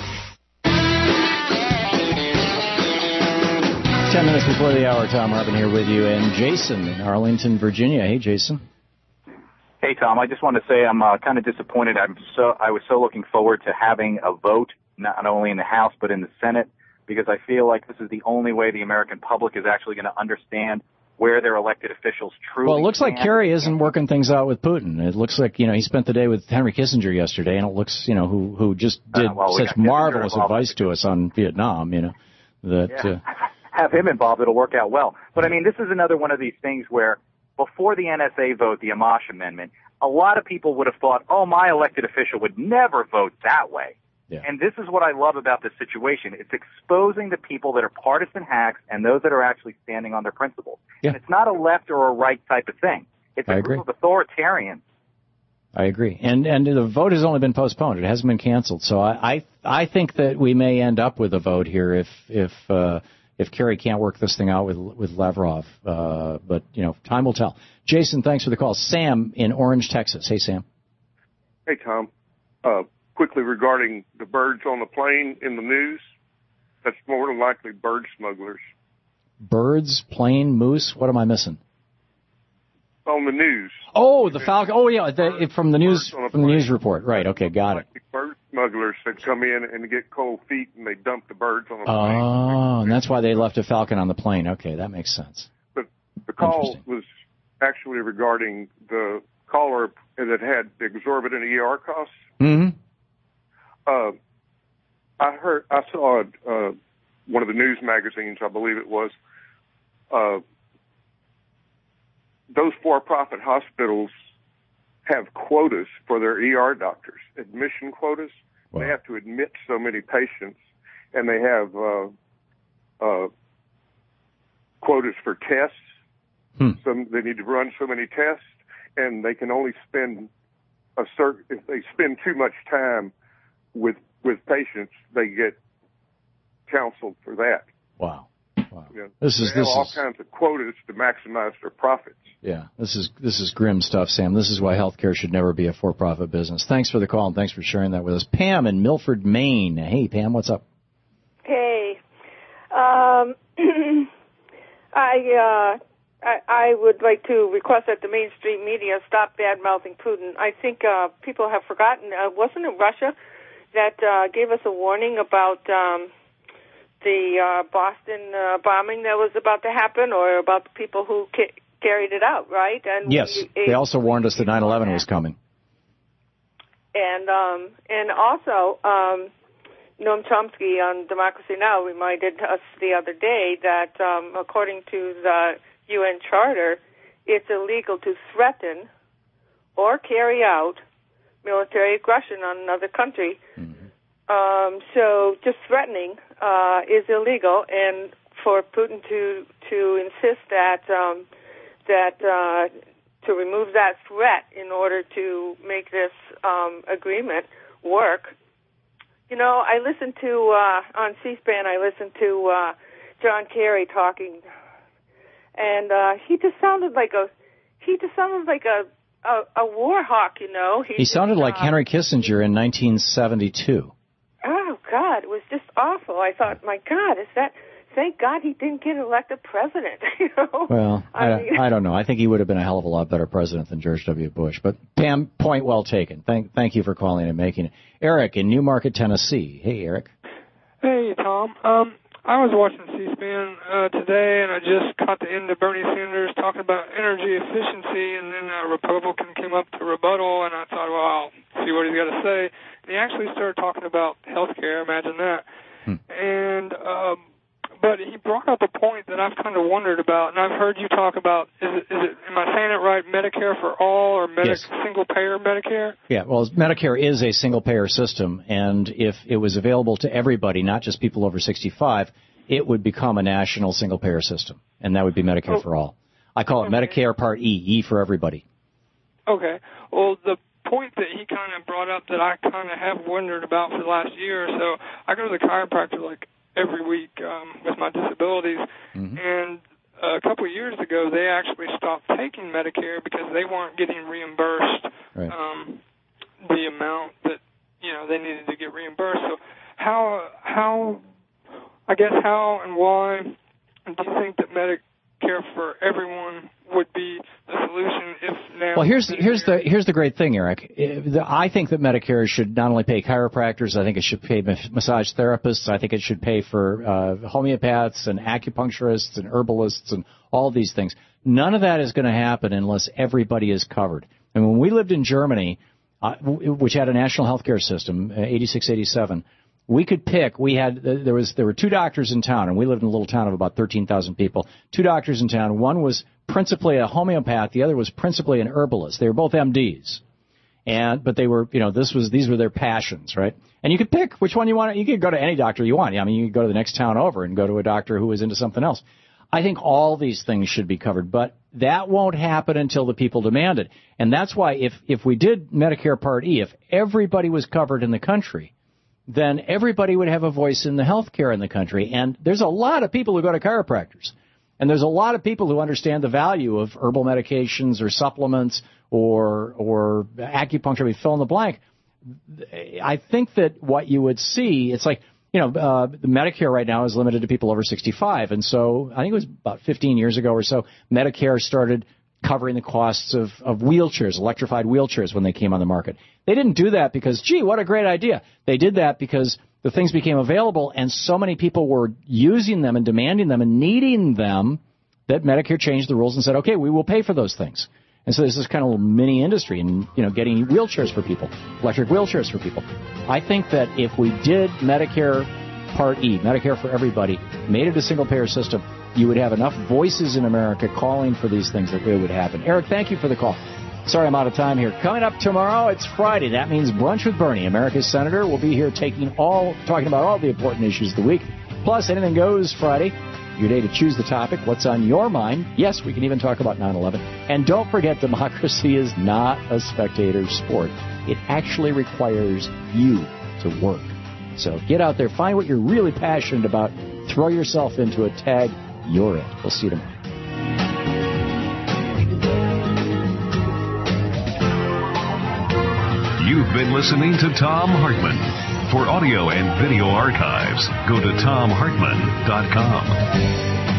10 minutes before the hour, Thom Hartmann here with you, and Jason in Arlington, Virginia. Hey, Jason. Hey, Tom. I just want to say I'm kind of disappointed. I was so looking forward to having a vote, not only in the House but in the Senate, because I feel like this is the only way the American public is actually going to understand where their elected officials truly Well, it looks like Kerry isn't working things out with Putin. It looks like, he spent the day with Henry Kissinger yesterday, and it looks, who just did such marvelous advice to us on Vietnam, have him involved, it'll work out well. But, this is another one of these things where before the NSA vote, the Amash Amendment, a lot of people would have thought, my elected official would never vote that way. Yeah. And this is what I love about this situation. It's exposing the people that are partisan hacks and those that are actually standing on their principles. Yeah. And it's not a left or a right type of thing. It's a group of authoritarians. I agree. And the vote has only been postponed. It hasn't been canceled. So I think that we may end up with a vote here if Kerry can't work this thing out with Lavrov. But time will tell. Jason, thanks for the call. Sam in Orange, Texas. Hey, Sam. Hey, Tom. Quickly regarding the birds on the plane in the news, that's more than likely bird smugglers. Birds, plane, moose? What am I missing? On the news. Oh, the falcon. Oh, yeah, from the news report. Right. Okay, got it. Bird smugglers that come in and get cold feet and they dump the birds on the plane. Oh, and that's why they left a falcon on the plane. Okay, that makes sense. But the call was actually regarding the caller that had exorbitant ER costs. Mm-hmm. I saw one of the news magazines, I believe it was, those for-profit hospitals have quotas for their ER doctors, admission quotas. Wow. They have to admit so many patients, and they have quotas for tests. They need to run so many tests, and they can only spend if they spend too much time with patients, they get counseled for that. Wow. Wow. You know, This they have all kinds of quotas to maximize their profits. Yeah, this is grim stuff, Sam. This is why healthcare should never be a for-profit business. Thanks for the call, and thanks for sharing that with us. Pam in Milford, Maine. Hey, Pam, what's up? Hey. I would like to request that the mainstream media stop bad-mouthing Putin. I think people have forgotten. Wasn't it Russia that gave us a warning about the Boston bombing that was about to happen, or about the people who carried it out, right? And yes, they also warned us that 9/11 was coming. And also, Noam Chomsky on Democracy Now! Reminded us the other day that according to the UN Charter, it's illegal to threaten or carry out military aggression on another country. Mm-hmm. So just threatening is illegal, and for Putin to insist that to remove that threat in order to make this agreement work. You know, I listened to on C-SPAN. I listened to John Kerry talking, and he just sounded like a war hawk. You know, he sounded like Henry Kissinger in 1972. Oh God, it was just awful. I thought, my God, thank God he didn't get elected president. You know? Well, I don't know. I think he would have been a hell of a lot better president than George W. Bush. But Pam, point well taken. Thank you for calling and making it. Eric in Newmarket, Tennessee. Hey, Eric. Hey, Tom. I was watching C-SPAN today, and I just caught the end of Bernie Sanders talking about energy efficiency, and then a Republican came up to rebuttal, and I thought, well, I'll see what he's got to say. And he actually started talking about health care. Imagine that. And but he brought up a point that I've kind of wondered about, and I've heard you talk about, am I saying it right, Medicare for all or yes. single-payer Medicare? Yeah, well, Medicare is a single-payer system, and if it was available to everybody, not just people over 65, it would become a national single-payer system, and that would be Medicare for all. I call it Medicare Part E for everybody. Okay. Well, the point that he kind of brought up that I kind of have wondered about for the last year or so, I go to the chiropractor like every week with my disabilities, and a couple of years ago they actually stopped taking Medicare because they weren't getting reimbursed the amount that they needed to get reimbursed. So how and why do you think that Medicare for everyone would be the solution if now? Well, here's the great thing, Eric. I think that Medicare should not only pay chiropractors. I think it should pay massage therapists. I think it should pay for homeopaths and acupuncturists and herbalists and all these things. None of that is going to happen unless everybody is covered. And when we lived in Germany, which had a national health care system, 86, 87, we could pick. There were two doctors in town, and we lived in a little town of about 13,000 people. Two doctors in town. One was principally a homeopath. The other was principally an herbalist. They were both MDs, but they were, these were their passions, right? And you could pick which one you want. You could go to any doctor you want. I mean, you could go to the next town over and go to a doctor who was into something else. I think all these things should be covered, but that won't happen until the people demand it. And that's why if we did Medicare Part E, if everybody was covered in the country, then everybody would have a voice in the health care in the country. And there's a lot of people who go to chiropractors. And there's a lot of people who understand the value of herbal medications or supplements or acupuncture. I mean, fill in the blank. I think that what you would see, it's like, the Medicare right now is limited to people over 65. And so I think it was about 15 years ago or so, Medicare started covering the costs of wheelchairs, electrified wheelchairs when they came on the market. They didn't do that because, gee, what a great idea. They did that because the things became available and so many people were using them and demanding them and needing them that Medicare changed the rules and said, okay, we will pay for those things. And so there's this kind of little mini industry in, getting wheelchairs for people, electric wheelchairs for people. I think that if we did Medicare Part E, Medicare for everybody, made it a single-payer system, you would have enough voices in America calling for these things that it would happen. Eric, thank you for the call. Sorry, I'm out of time here. Coming up tomorrow, it's Friday. That means Brunch with Bernie, America's Senator. Will be here talking about all the important issues of the week. Plus, Anything Goes Friday. Your day to choose the topic. What's on your mind? Yes, we can even talk about 9/11. And don't forget, democracy is not a spectator sport. It actually requires you to work. So get out there, find what you're really passionate about, throw yourself into it, tag you're it. We'll see you tomorrow. You've been listening to Thom Hartmann. For audio and video archives, go to thomhartmann.com.